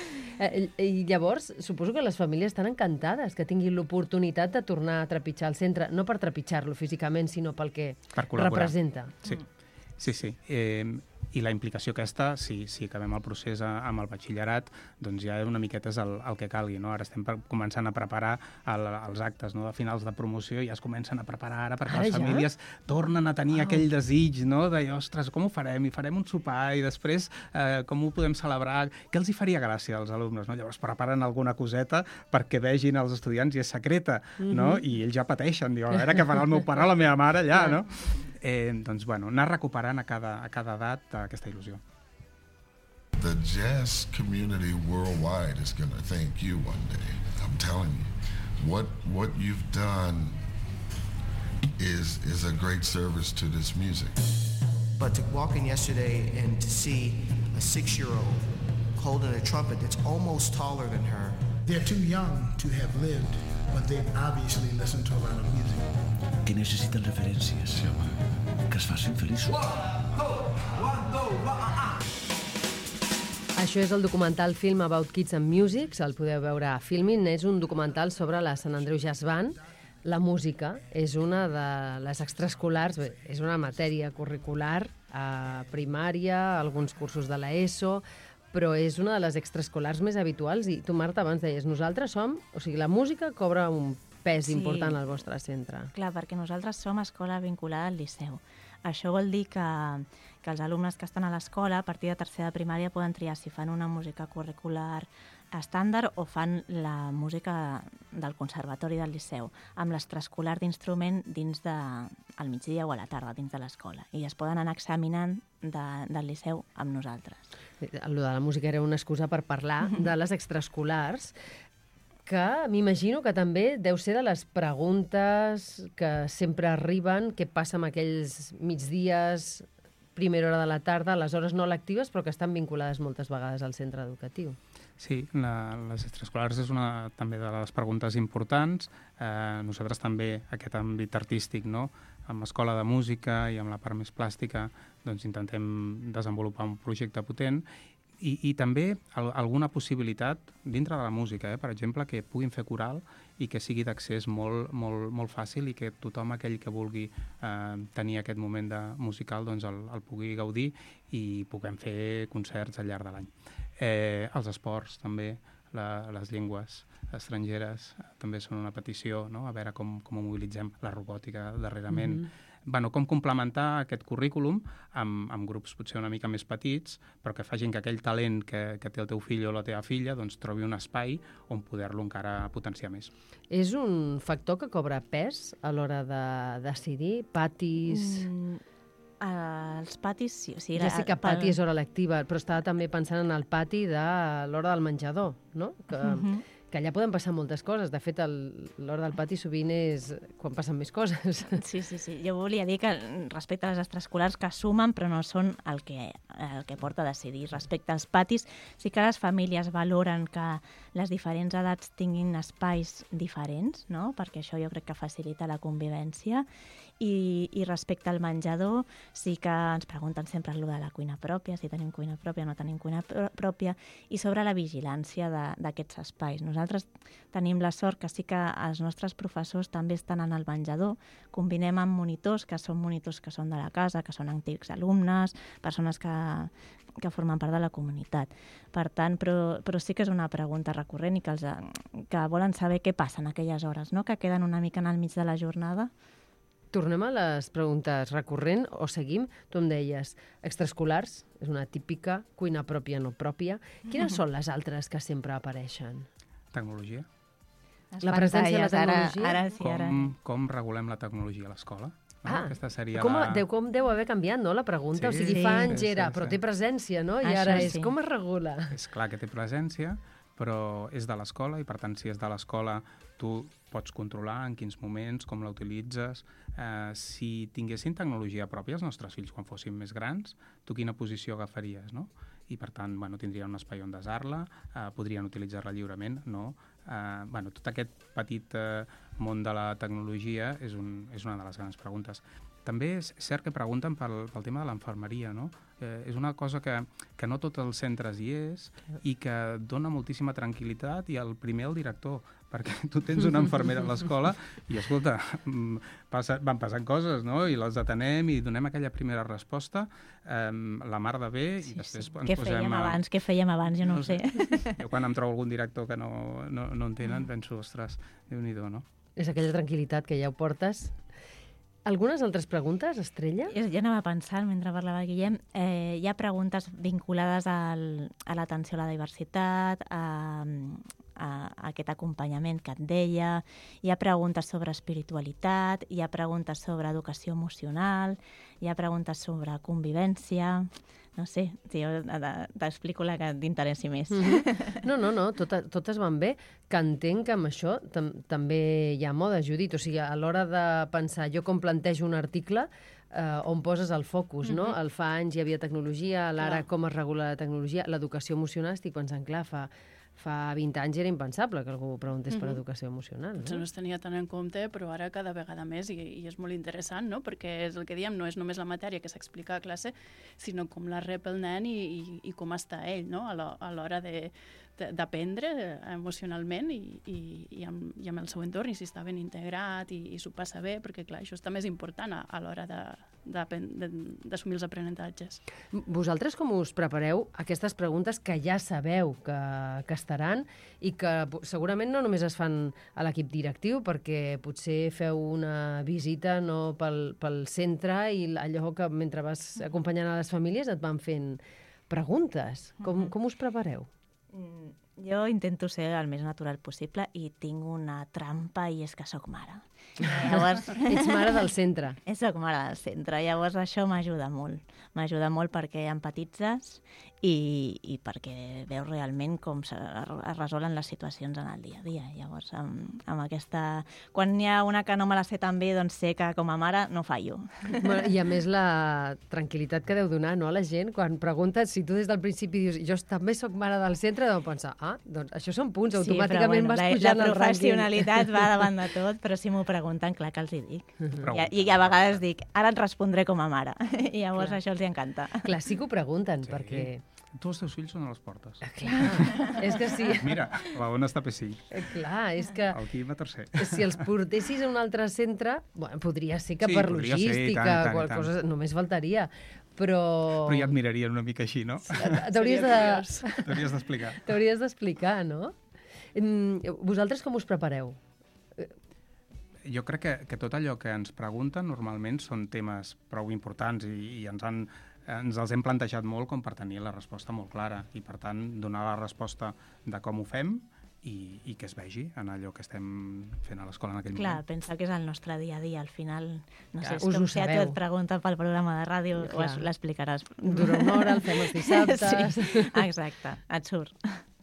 i llavors, suposo que les famílies estan encantades que tinguin l'oportunitat de tornar a trepitjar el centre, no per trepitjar-lo físicament, sinó pel que per representa. Sí, sí, sí. Eh, I la implicació aquesta, si, si acabem el procés a, amb el batxillerat, doncs ja una miqueta és el, el que calgui, no? Ara estem per, començant a preparar el, els actes, no?, de finals de promoció, i ja es comencen a preparar ara perquè ara les ja? famílies tornen a tenir oh. aquell desig, no?, de, ostres, com ho farem? I farem un sopar, i després eh, com ho podem celebrar? Què els hi faria gràcia als alumnes, no? Llavors preparen alguna coseta perquè vegin els estudiants i és secreta, mm-hmm. no? I ells ja pateixen, diuen, a veure què farà el meu pare o la meva mare allà, no? Eh, doncs, bueno, anar recuperant a cada, a cada edat aquesta il·lusió. The jazz community worldwide is going to thank you one day. I'm telling you, what what you've done is is a great service to this music. But to walk in yesterday and to see a six-year-old holding a trumpet that's almost taller than her. They're too young to have lived, but they've obviously listened to a lot of music. Que necessiten referències, sí, home. Que es facin feliços. One, two, one, two, one, ah. Això és el documental Film About Kids and Music, el podeu veure a Filmin. És un documental sobre la Sant Andreu Jazz Band. La música és una de les extraescolars, bé, és una matèria curricular a primària, alguns cursos de l'ESO, però és una de les extraescolars més habituals. I tu, Marta, abans deies, nosaltres som... O sigui, la música cobra un pes sí. important al vostre centre. Clar, perquè nosaltres som escola vinculada al Liceu. Això vol dir que, que els alumnes que estan a l'escola, a partir de tercera de primària, poden triar si fan una música curricular estàndard o fan la música del conservatori del Liceu, amb l'extraescolar d'instrument dins de, al migdia o a la tarda, dins de l'escola. I es poden anar examinant de, del Liceu amb nosaltres. El de la música era una excusa per parlar de les extraescolars. que m'imagino que també deu ser de les preguntes que sempre arriben, què passa amb aquells migdies, primera hora de la tarda, les hores no lectives, però que estan vinculades moltes vegades al centre educatiu. Sí, la, les extraescolars és una també de les preguntes importants. Eh, nosaltres també, aquest àmbit artístic, no? Amb l'escola de música i amb la part més plàstica, doncs intentem desenvolupar un projecte potent i, i també al, alguna possibilitat dintre de la música, eh? Per exemple, que puguin fer coral i que sigui d'accés molt, molt, molt fàcil i que tothom aquell que vulgui eh, tenir aquest moment de musical doncs el, el pugui gaudir i puguem fer concerts al llarg de l'any. Eh, els esports també, la, les llengües estrangeres eh, també són una petició, no? A veure com, com mobilitzem la robòtica darrerament. Mm-hmm. Bueno, com complementar aquest currículum amb, amb grups potser una mica més petits, però que facin que aquell talent que, que té el teu fill o la teva filla doncs, trobi un espai on poder-lo encara potenciar més. És un factor que cobra pes a l'hora de decidir? Patis... Mm, els patis... Sí, o sigui, ja sé que pati és hora lectiva, però estava també pensant en el pati de l'hora del menjador, no? Que... Mm-hmm. que allà poden passar moltes coses. De fet, l'hora del pati sovint és quan passen més coses. Sí, sí, sí. Jo volia dir que respecte a les extraescolars que sumen, però no són el que, el que porta a decidir. Respecte als patis, sí que les famílies valoren que les diferents edats tinguin espais diferents, no? Perquè això jo crec que facilita la convivència. I, i respecte al menjador, sí que ens pregunten sempre allò de la cuina pròpia, si tenim cuina pròpia o no tenim cuina pr pròpia, i sobre la vigilància d'aquests espais. Nosaltres tenim la sort que sí que els nostres professors també estan en el menjador, combinem amb monitors, que són monitors que són de la casa, que són antics alumnes, persones que, que formen part de la comunitat. Per tant, però, però sí que és una pregunta recurrent i que, els, que volen saber què passa en aquelles hores, no? Que queden una mica en el mig de la jornada. Tornem a les preguntes recurrent o seguim? Tu em deies, extraescolars, és una típica, cuina pròpia no pròpia. Quines són les altres que sempre apareixen? Tecnologia. Les la presència de la tecnologia? Ara, ara sí, ara. Com, com regulem la tecnologia a l'escola? No? Ah, Aquesta seria com, la... deu, com deu haver canviat, no, la pregunta? Sí, o sigui, sí, fa anys sí, era, sí, però sí. té presència, no? I Això ara és, sí. com es regula? És clar que té presència, però és de l'escola i, per tant, si és de l'escola, tu pots controlar en quins moments, com la utilitzes. Eh, si tinguessin tecnologia pròpia els nostres fills quan fossin més grans, tu quina posició agafaries, no? I, per tant, bueno, tindrien un espai on desar-la, eh, podrien utilitzar-la lliurement, no? Eh, bueno, tot aquest petit eh, món de la tecnologia és, un, és una de les grans preguntes. També és cert que pregunten pel, pel tema de l'infermeria, no? Eh, és una cosa que, que no tots els centres hi és i que dona moltíssima tranquil·litat i el primer el director, perquè tu tens una infermera a l'escola i, escolta, passa, van passant coses, no? I les atenem i donem aquella primera resposta, eh, la mar de bé, sí, i després sí. ens què posem... Fèiem a... abans? Què fèiem abans? Jo no, no ho sé. sé. Jo quan em trobo algun director que no, no, no en tenen, penso, ostres, Déu-n'hi-do, no? És aquella tranquil·litat que ja ho portes. Algunes altres preguntes, Estrella? Jo anava pensant, mentre parlava el Guillem, eh, hi ha preguntes vinculades al, a l'atenció a la diversitat, a, a, a aquest acompanyament que et deia, hi ha preguntes sobre espiritualitat, hi ha preguntes sobre educació emocional, hi ha preguntes sobre convivència... No sé, si jo t'explico la que t'interessi més. Mm-hmm. No, no, no, totes, totes van bé, que entenc que amb això tam també hi ha moda, Judit. O sigui, a l'hora de pensar, jo com plantejo un article, eh, on poses el focus, no? Mm-hmm. El fa anys hi havia tecnologia, l'ara com es regula la tecnologia, l'educació emocional, estic pensant, clar, fa... Fa vint anys era impensable que algú preguntés mm-hmm. per educació emocional. Potser no? no es tenia tant en compte, però ara cada vegada més, i, i és molt interessant, no? Perquè és el que diem, no és només la matèria que s'explica a classe, sinó com la rep el nen i, i, i com està ell, no? A l'hora de d'aprendre emocionalment i, i, i, amb, i amb el seu entorn, i si està ben integrat i, i s'ho passa bé, perquè clar, això és també és important a, a l'hora d'assumir els aprenentatges. Vosaltres com us prepareu aquestes preguntes que ja sabeu que, que estaran i que segurament no només es fan a l'equip directiu, perquè potser feu una visita no, pel, pel centre i allò que mentre vas acompanyant a les famílies et van fent preguntes. Com, com us prepareu? Jo intento ser el més natural possible i tinc una trampa i és que sóc mare. Llavors... Ets mare del centre. Soc mare del centre, llavors això m'ajuda molt. M'ajuda molt perquè empatitzes i, i perquè veus realment com se, es resolen les situacions en el dia a dia. Llavors, amb, amb aquesta... Quan hi ha una que no me la sé tan bé, doncs sé que com a mare no fallo. Bueno, i a més la tranquil·litat que deu donar, no, a la gent, quan preguntes, si tu des del principi dius jo també sóc mare del centre, doncs pensar, ah, doncs això són punts, automàticament sí, bueno, vas pujant la, el rànquing. La professionalitat va davant de tot, però si m'ho pregunten, clar que els hi dic. I, I a vegades dic, ara et respondré com a mare. I llavors clar. Això els hi encanta. Clar, sí que ho pregunten, sí. perquè... Tu els teus fills on els portes? Clar, és que sí. Mira, la on està Pessill. Clar, és que... El Quim a tercer. Si els portessis a un altre centre, bueno, podria ser que sí, per logística, ser, i tant, i tant, qual cosa, només faltaria. Però... Però ja et mirarien una mica així, no? T'hauries de... T'hauries d'explicar. T'hauries d'explicar, no? Vosaltres com us prepareu? Jo crec que, que tot allò que ens pregunten normalment són temes prou importants i, i ens, han, ens els hem plantejat molt com per tenir la resposta molt clara i, per tant, donar la resposta de com ho fem i, i que es vegi en allò que estem fent a l'escola en aquell Clar, moment. Clar, pensa que és el nostre dia a dia. Al final, no Clar, sé, és com si a tu et pregunten pel programa de ràdio, Clar. Ho l'explicaràs. Dura una hora, el fem els dissabtes... Sí, exacte, et surt.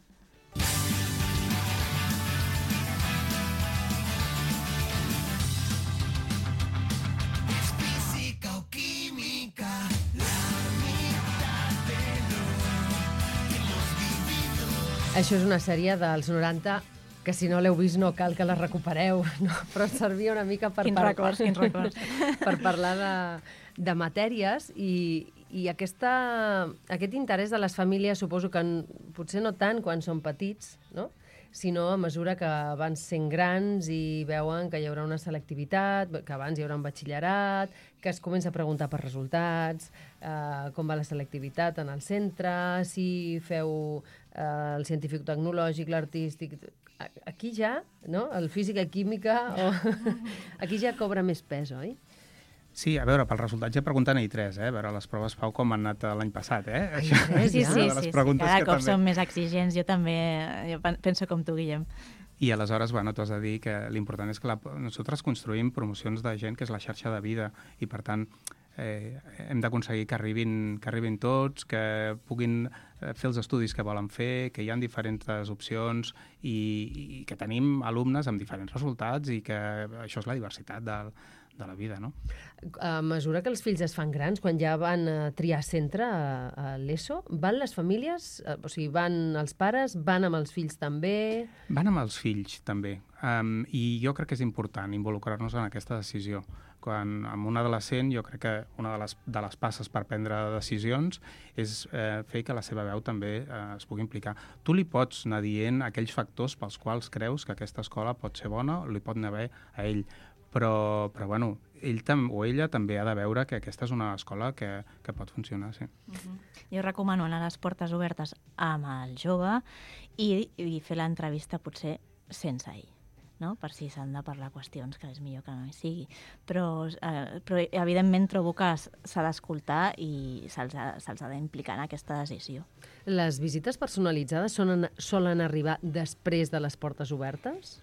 Això és una sèrie dels noranta que si no l'heu vist no cal que la recupereu, no? Però et servia una mica per, quins par records, quins records. per parlar de, de matèries i, i aquesta, aquest interès de les famílies suposo que en, potser no tant quan són petits, no? Sinó a mesura que van sent grans i veuen que hi haurà una selectivitat, que abans hi haurà un batxillerat, que es comença a preguntar per resultats, eh, com va la selectivitat en el centre, si feu eh, el científic-tecnològic, l'artístic... Aquí ja, no? El física i química, o... aquí ja cobra més pes, oi? Sí, a veure, pel resultat ja pregunten a I tres, eh? A veure, les proves Pau com han anat l'any passat, eh? A I tres, sí, ja? sí, sí, sí. Cada que cop també... som més exigents, jo també jo penso com tu, Guillem. I aleshores, bueno, tu has de dir que l'important és que la... nosaltres construïm promocions de gent que és la xarxa de vida i, per tant, eh, hem d'aconseguir que arribin, que arribin tots, que puguin fer els estudis que volen fer, que hi ha diferents opcions i, i que tenim alumnes amb diferents resultats i que això és la diversitat del, de la vida, no? A mesura que els fills es fan grans, quan ja van a triar centre a, a l'ESO, van les famílies, o sigui, van els pares, van amb els fills també? Van amb els fills, també. Um, I jo crec que és important involucrar-nos en aquesta decisió. Quan amb un adolescent jo crec que una de les, de les passes per prendre decisions és eh, fer que la seva veu també eh, es pugui implicar. Tu li pots anar dient aquells factors pels quals creus que aquesta escola pot ser bona o li pot anar bé a ell, però, però bueno, ell tam o ella també ha de veure que aquesta és una escola que, que pot funcionar, sí. Uh-huh. Jo recomano anar a les portes obertes amb el jove i, i fer l'entrevista potser sense ell, no? Per si s'han de parlar qüestions que és millor que no hi sigui. Però, eh, però evidentment trobo que s'ha d'escoltar i se'ls ha, se'ls ha d'implicar en aquesta decisió. Les visites personalitzades solen, solen arribar després de les portes obertes?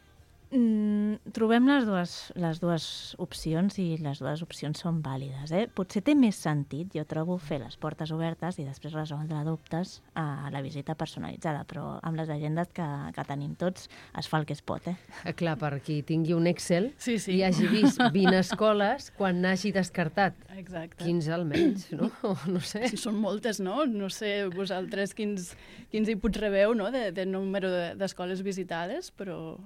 Mm, trobem les dues, les dues opcions i les dues opcions són vàlides. Eh? Potser té més sentit, jo trobo, fer les portes obertes i després resoldre dubtes a la visita personalitzada, però amb les agendes que, que tenim tots es fa el que es pot. Eh? Eh, clar, per qui tingui un Excel sí, sí. i hagi vist vint escoles quan n'hagi descartat Exacte. quinze almenys, no? No sé. Sí, són moltes, no? No sé vosaltres quins, quins hi puig rebeu, no?, de, de número d'escoles visitades, però...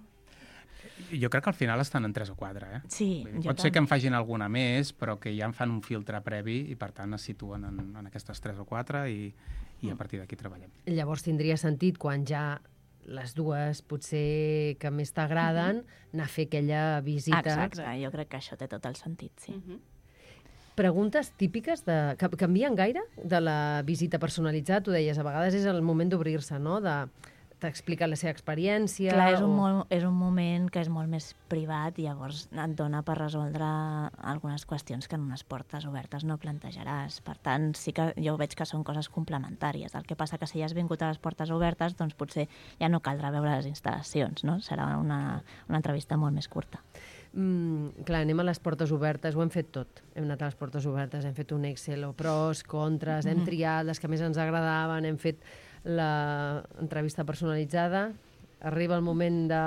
Jo crec que al final estan en tres o quatre, eh? Sí, Pot ser també. Que en facin alguna més, però que ja en fan un filtre previ i, per tant, es situen en, en aquestes tres o quatre i, i a partir d'aquí treballem. Llavors tindria sentit, quan ja les dues potser que més t'agraden, mm-hmm. anar a fer aquella visita... Exacte, jo crec que això té tot el sentit, sí. Mm-hmm. Preguntes típiques de... Canvien gaire de la visita personalitzada? Tu deies, a vegades és el moment d'obrir-se, no?, de... t'explica la seva experiència... Clar, és un, o... molt, és un moment que és molt més privat i llavors et dona per resoldre algunes qüestions que en unes portes obertes no plantejaràs. Per tant, sí que jo veig que són coses complementàries. El que passa que si ja has vingut a les portes obertes, doncs potser ja no caldrà veure les instal·lacions, no? Serà una, una entrevista molt més curta. Mm, clar, anem a les portes obertes, ho hem fet tot. Hem anat a les portes obertes, hem fet un Excel o pros, contres, hem triat les que més ens agradaven, hem fet l'entrevista personalitzada. Arriba el moment de...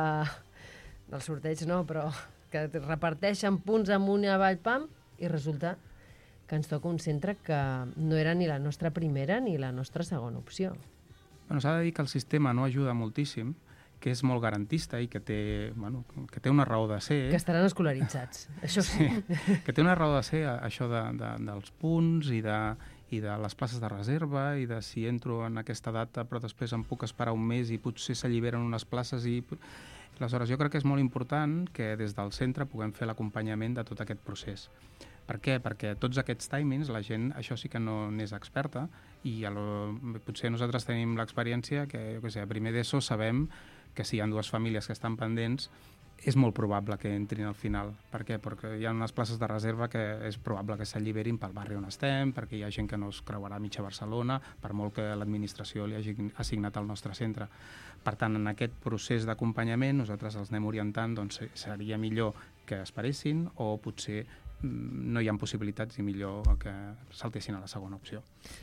del sorteig, no, però que reparteixen punts amunt i avall, pam, i resulta que ens toca un centre que no era ni la nostra primera ni la nostra segona opció. Bueno, s'ha de dir que el sistema no ajuda moltíssim, que és molt garantista i que té, bueno, que té una raó de ser. Que estaran escolaritzats, això sí. sí. Que té una raó de ser, això de, de, dels punts i de, i de les places de reserva i de si entro en aquesta data però després em puc esperar un mes i potser s'alliberen unes places i... Aleshores, jo crec que és molt important que des del centre puguem fer l'acompanyament de tot aquest procés. Per què? Perquè tots aquests timings, la gent, això sí que no n'és experta i a lo, potser nosaltres tenim l'experiència que, jo què sé, a primer d'ESO sabem que si hi ha dues famílies que estan pendents, és molt probable que entrin al final. Per què? Perquè hi ha unes places de reserva que és probable que s'alliberin pel barri on estem, perquè hi ha gent que no es creuarà mitja Barcelona, per molt que l'administració li hagi assignat al nostre centre. Per tant, en aquest procés d'acompanyament nosaltres els anem orientant, doncs seria millor que esperessin o potser no hi ha possibilitats i millor que saltessin a la segona opció.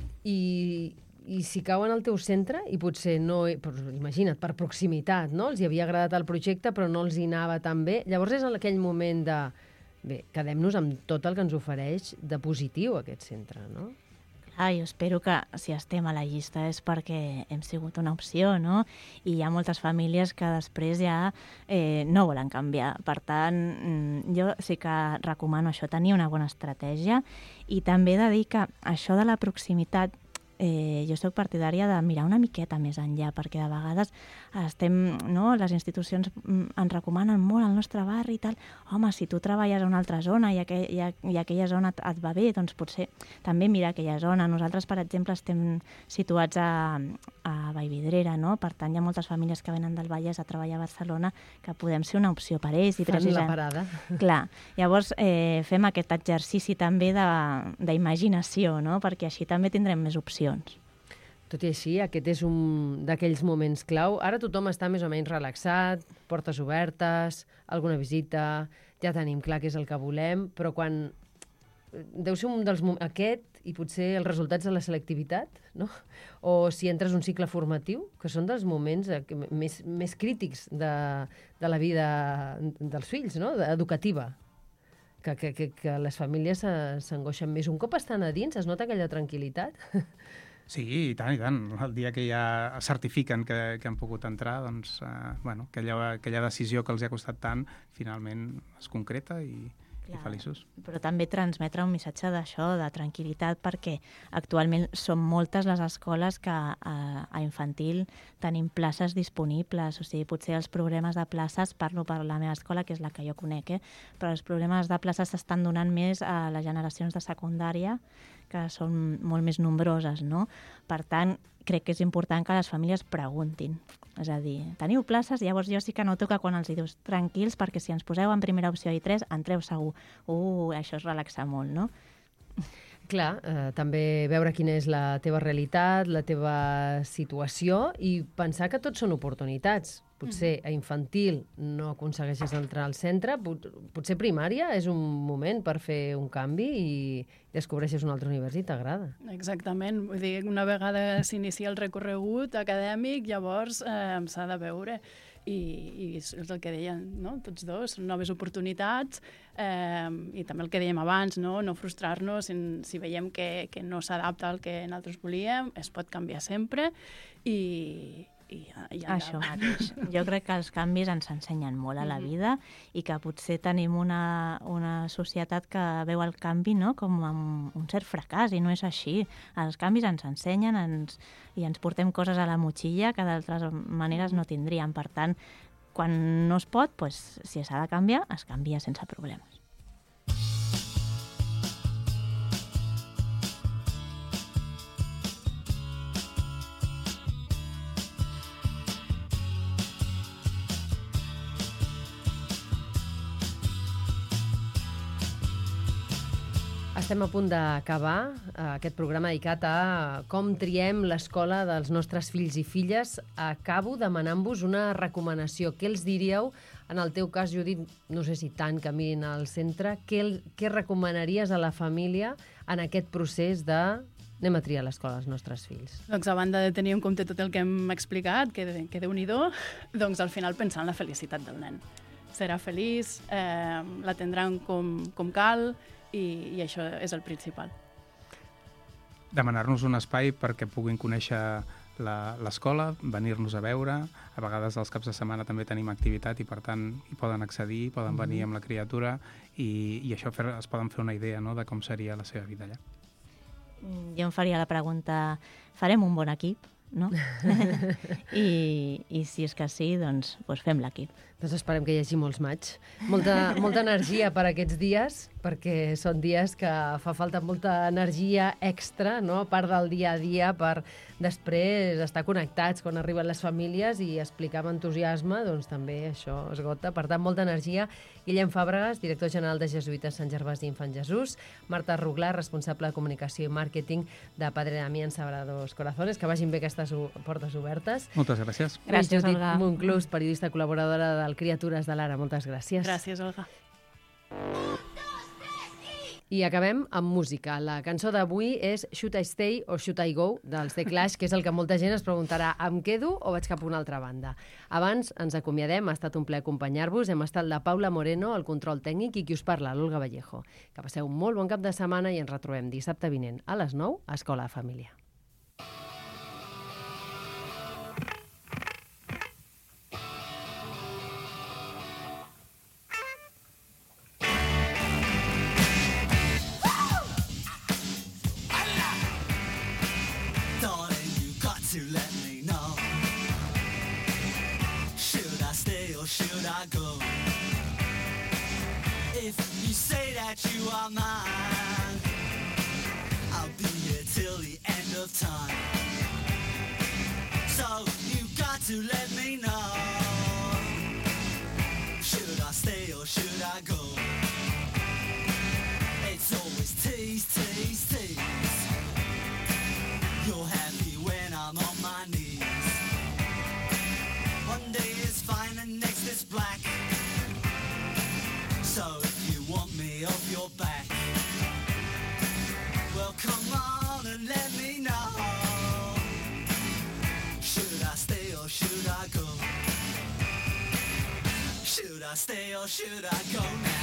I... I si cauen al teu centre i potser no... Però, imagina't, per proximitat, no? Els hi havia agradat el projecte però no els hi anava tan bé. Llavors és en aquell moment de... Bé, quedem-nos amb tot el que ens ofereix de positiu aquest centre, no? Clar, jo espero que si estem a la llista és perquè hem sigut una opció, no? I hi ha moltes famílies que després ja eh, no volen canviar. Per tant, jo sí que recomano això, tenir una bona estratègia i també he de dir que això de la proximitat Eh, jo soc partidària de mirar una miqueta més enllà, perquè de vegades estem, no, les institucions ens recomanen molt el nostre barri i tal. Home, si tu treballes a una altra zona i, aquell, i, i aquella zona et, et va bé, doncs potser també mirar aquella zona. Nosaltres, per exemple, estem situats a, a Vallvidrera, no? Per tant, hi ha moltes famílies que venen del Vallès a treballar a Barcelona que podem ser una opció per ells. I Fan precisament... la parada. Clar. Llavors, eh, fem aquest exercici també d'imaginació, no? Perquè així també tindrem més opcions. Tot i així, aquest és un d'aquells moments clau. Ara tothom està més o menys relaxat, portes obertes, alguna visita, ja tenim clar què és el que volem, però quan... Deu ser un dels moments... Aquest i potser els resultats de la selectivitat, no? O si entres un cicle formatiu, que són dels moments més, més crítics de, de la vida dels fills, no? Educativa. Que, que, que, que les famílies s'angoixen més. Un cop estan a dins, es nota aquella tranquil·litat? Sí, i tant, i tant. El dia que ja certifiquen que, que han pogut entrar, doncs, eh, bueno, aquella, aquella decisió que els ha costat tant, finalment es concreta i, i feliços. Però també transmetre un missatge d'això, de tranquil·litat, perquè actualment són moltes les escoles que a, a infantil tenim places disponibles. O sigui, potser els problemes de places, parlo per la meva escola, que és la que jo conec, eh? Però els problemes de places s'estan donant més a les generacions de secundària, que són molt més nombroses, no? Per tant, crec que és important que les famílies preguntin. És a dir, teniu places? Llavors jo sí que noto que quan els hi dius tranquils, perquè si ens poseu en primera opció i tres, entreu segur. Uh, això es relaxa molt, no? Clar, eh, també veure quina és la teva realitat, la teva situació i pensar que tots són oportunitats. Potser a infantil no aconsegueixes entrar al centre, pot, potser primària és un moment per fer un canvi i descobreixes un altre univers i t'agrada. Exactament. Vull dir, una vegada s'inicia el recorregut acadèmic, llavors eh, s'ha de veure. I, i és el que deien, no? Tots dos, són noves oportunitats eh, i també el que dèiem abans, no, no frustrar-nos si, si veiem que, que no s'adapta al que nosaltres volíem, es pot canviar sempre i, i, i això mateix. Jo crec que els canvis ens ensenyen molt a la vida i que potser tenim una, una societat que veu el canvi, no, com un cert fracàs i no és així. Els canvis ens ensenyen ens, i ens portem coses a la motxilla que d'altres maneres no tindríem. Per tant, quan no es pot, pues, si s'ha de canviar, es canvia sense problemes. Estem a punt d'acabar aquest programa dedicat a com triem l'escola dels nostres fills i filles. Acabo demanant-vos una recomanació. Què els diríeu? En el teu cas, Judit, no sé si tant que mirin al centre, què, què recomanaries a la família en aquest procés de anem a triar l'escola als nostres fills? Doncs a banda de tenir en compte tot el que hem explicat, que, que Déu-n'hi-do, doncs al final pensar en la felicitat del nen. Serà feliç, eh, l'atendran com, com cal, i, i això és el principal. Demanar-nos un espai perquè puguin conèixer l'escola, venir-nos a veure. A vegades els caps de setmana també tenim activitat i per tant hi poden accedir, poden venir amb la criatura i, i això fer, es poden fer una idea, no?, de com seria la seva vida allà. Jo em faria la pregunta, farem un bon equip, no? I, I si és que sí, doncs, doncs fem l'equip. Doncs esperem que hi hagi molts maig. Molta, molta energia per aquests dies, perquè són dies que fa falta molta energia extra, no?, a part del dia a dia, per després estar connectats quan arriben les famílies i explicar amb entusiasme, doncs també això esgota. Per tant, molta energia. Guillem Fàbregas, director general de Jesuïtes Sant Gervasi Infant Jesús, Marta Ruglar, responsable de comunicació i màrqueting de Padre Damián Sagrados Corazones. Que vagin bé aquestes portes obertes. Moltes gràcies. Gràcies, Judit Olga. Monclús, periodista col·laboradora del Criatures de l'Ara. Moltes gràcies. Gràcies, Olga. I acabem amb música. La cançó d'avui és Should I Stay or Should I Go, dels The Clash, que és el que molta gent es preguntarà, em quedo o vaig cap a una altra banda? Abans ens acomiadem, ha estat un plaer acompanyar-vos. Hem estat la Paula Moreno, el control tècnic, i qui us parla, l'Olga Vallejo. Que passeu un molt bon cap de setmana i ens retrobem dissabte vinent a les nou a Escola de Família. Should I go? If you say that you are mine, I'll be here till the end of time. So you got to let me know. Should I stay or should I go? It's always tease, tease, tease. You're happy when I'm on my knees. One day is fine and next is black. So if you want me off your back, well come on and let me know. Should I stay or should I go? Should I stay or should I go now?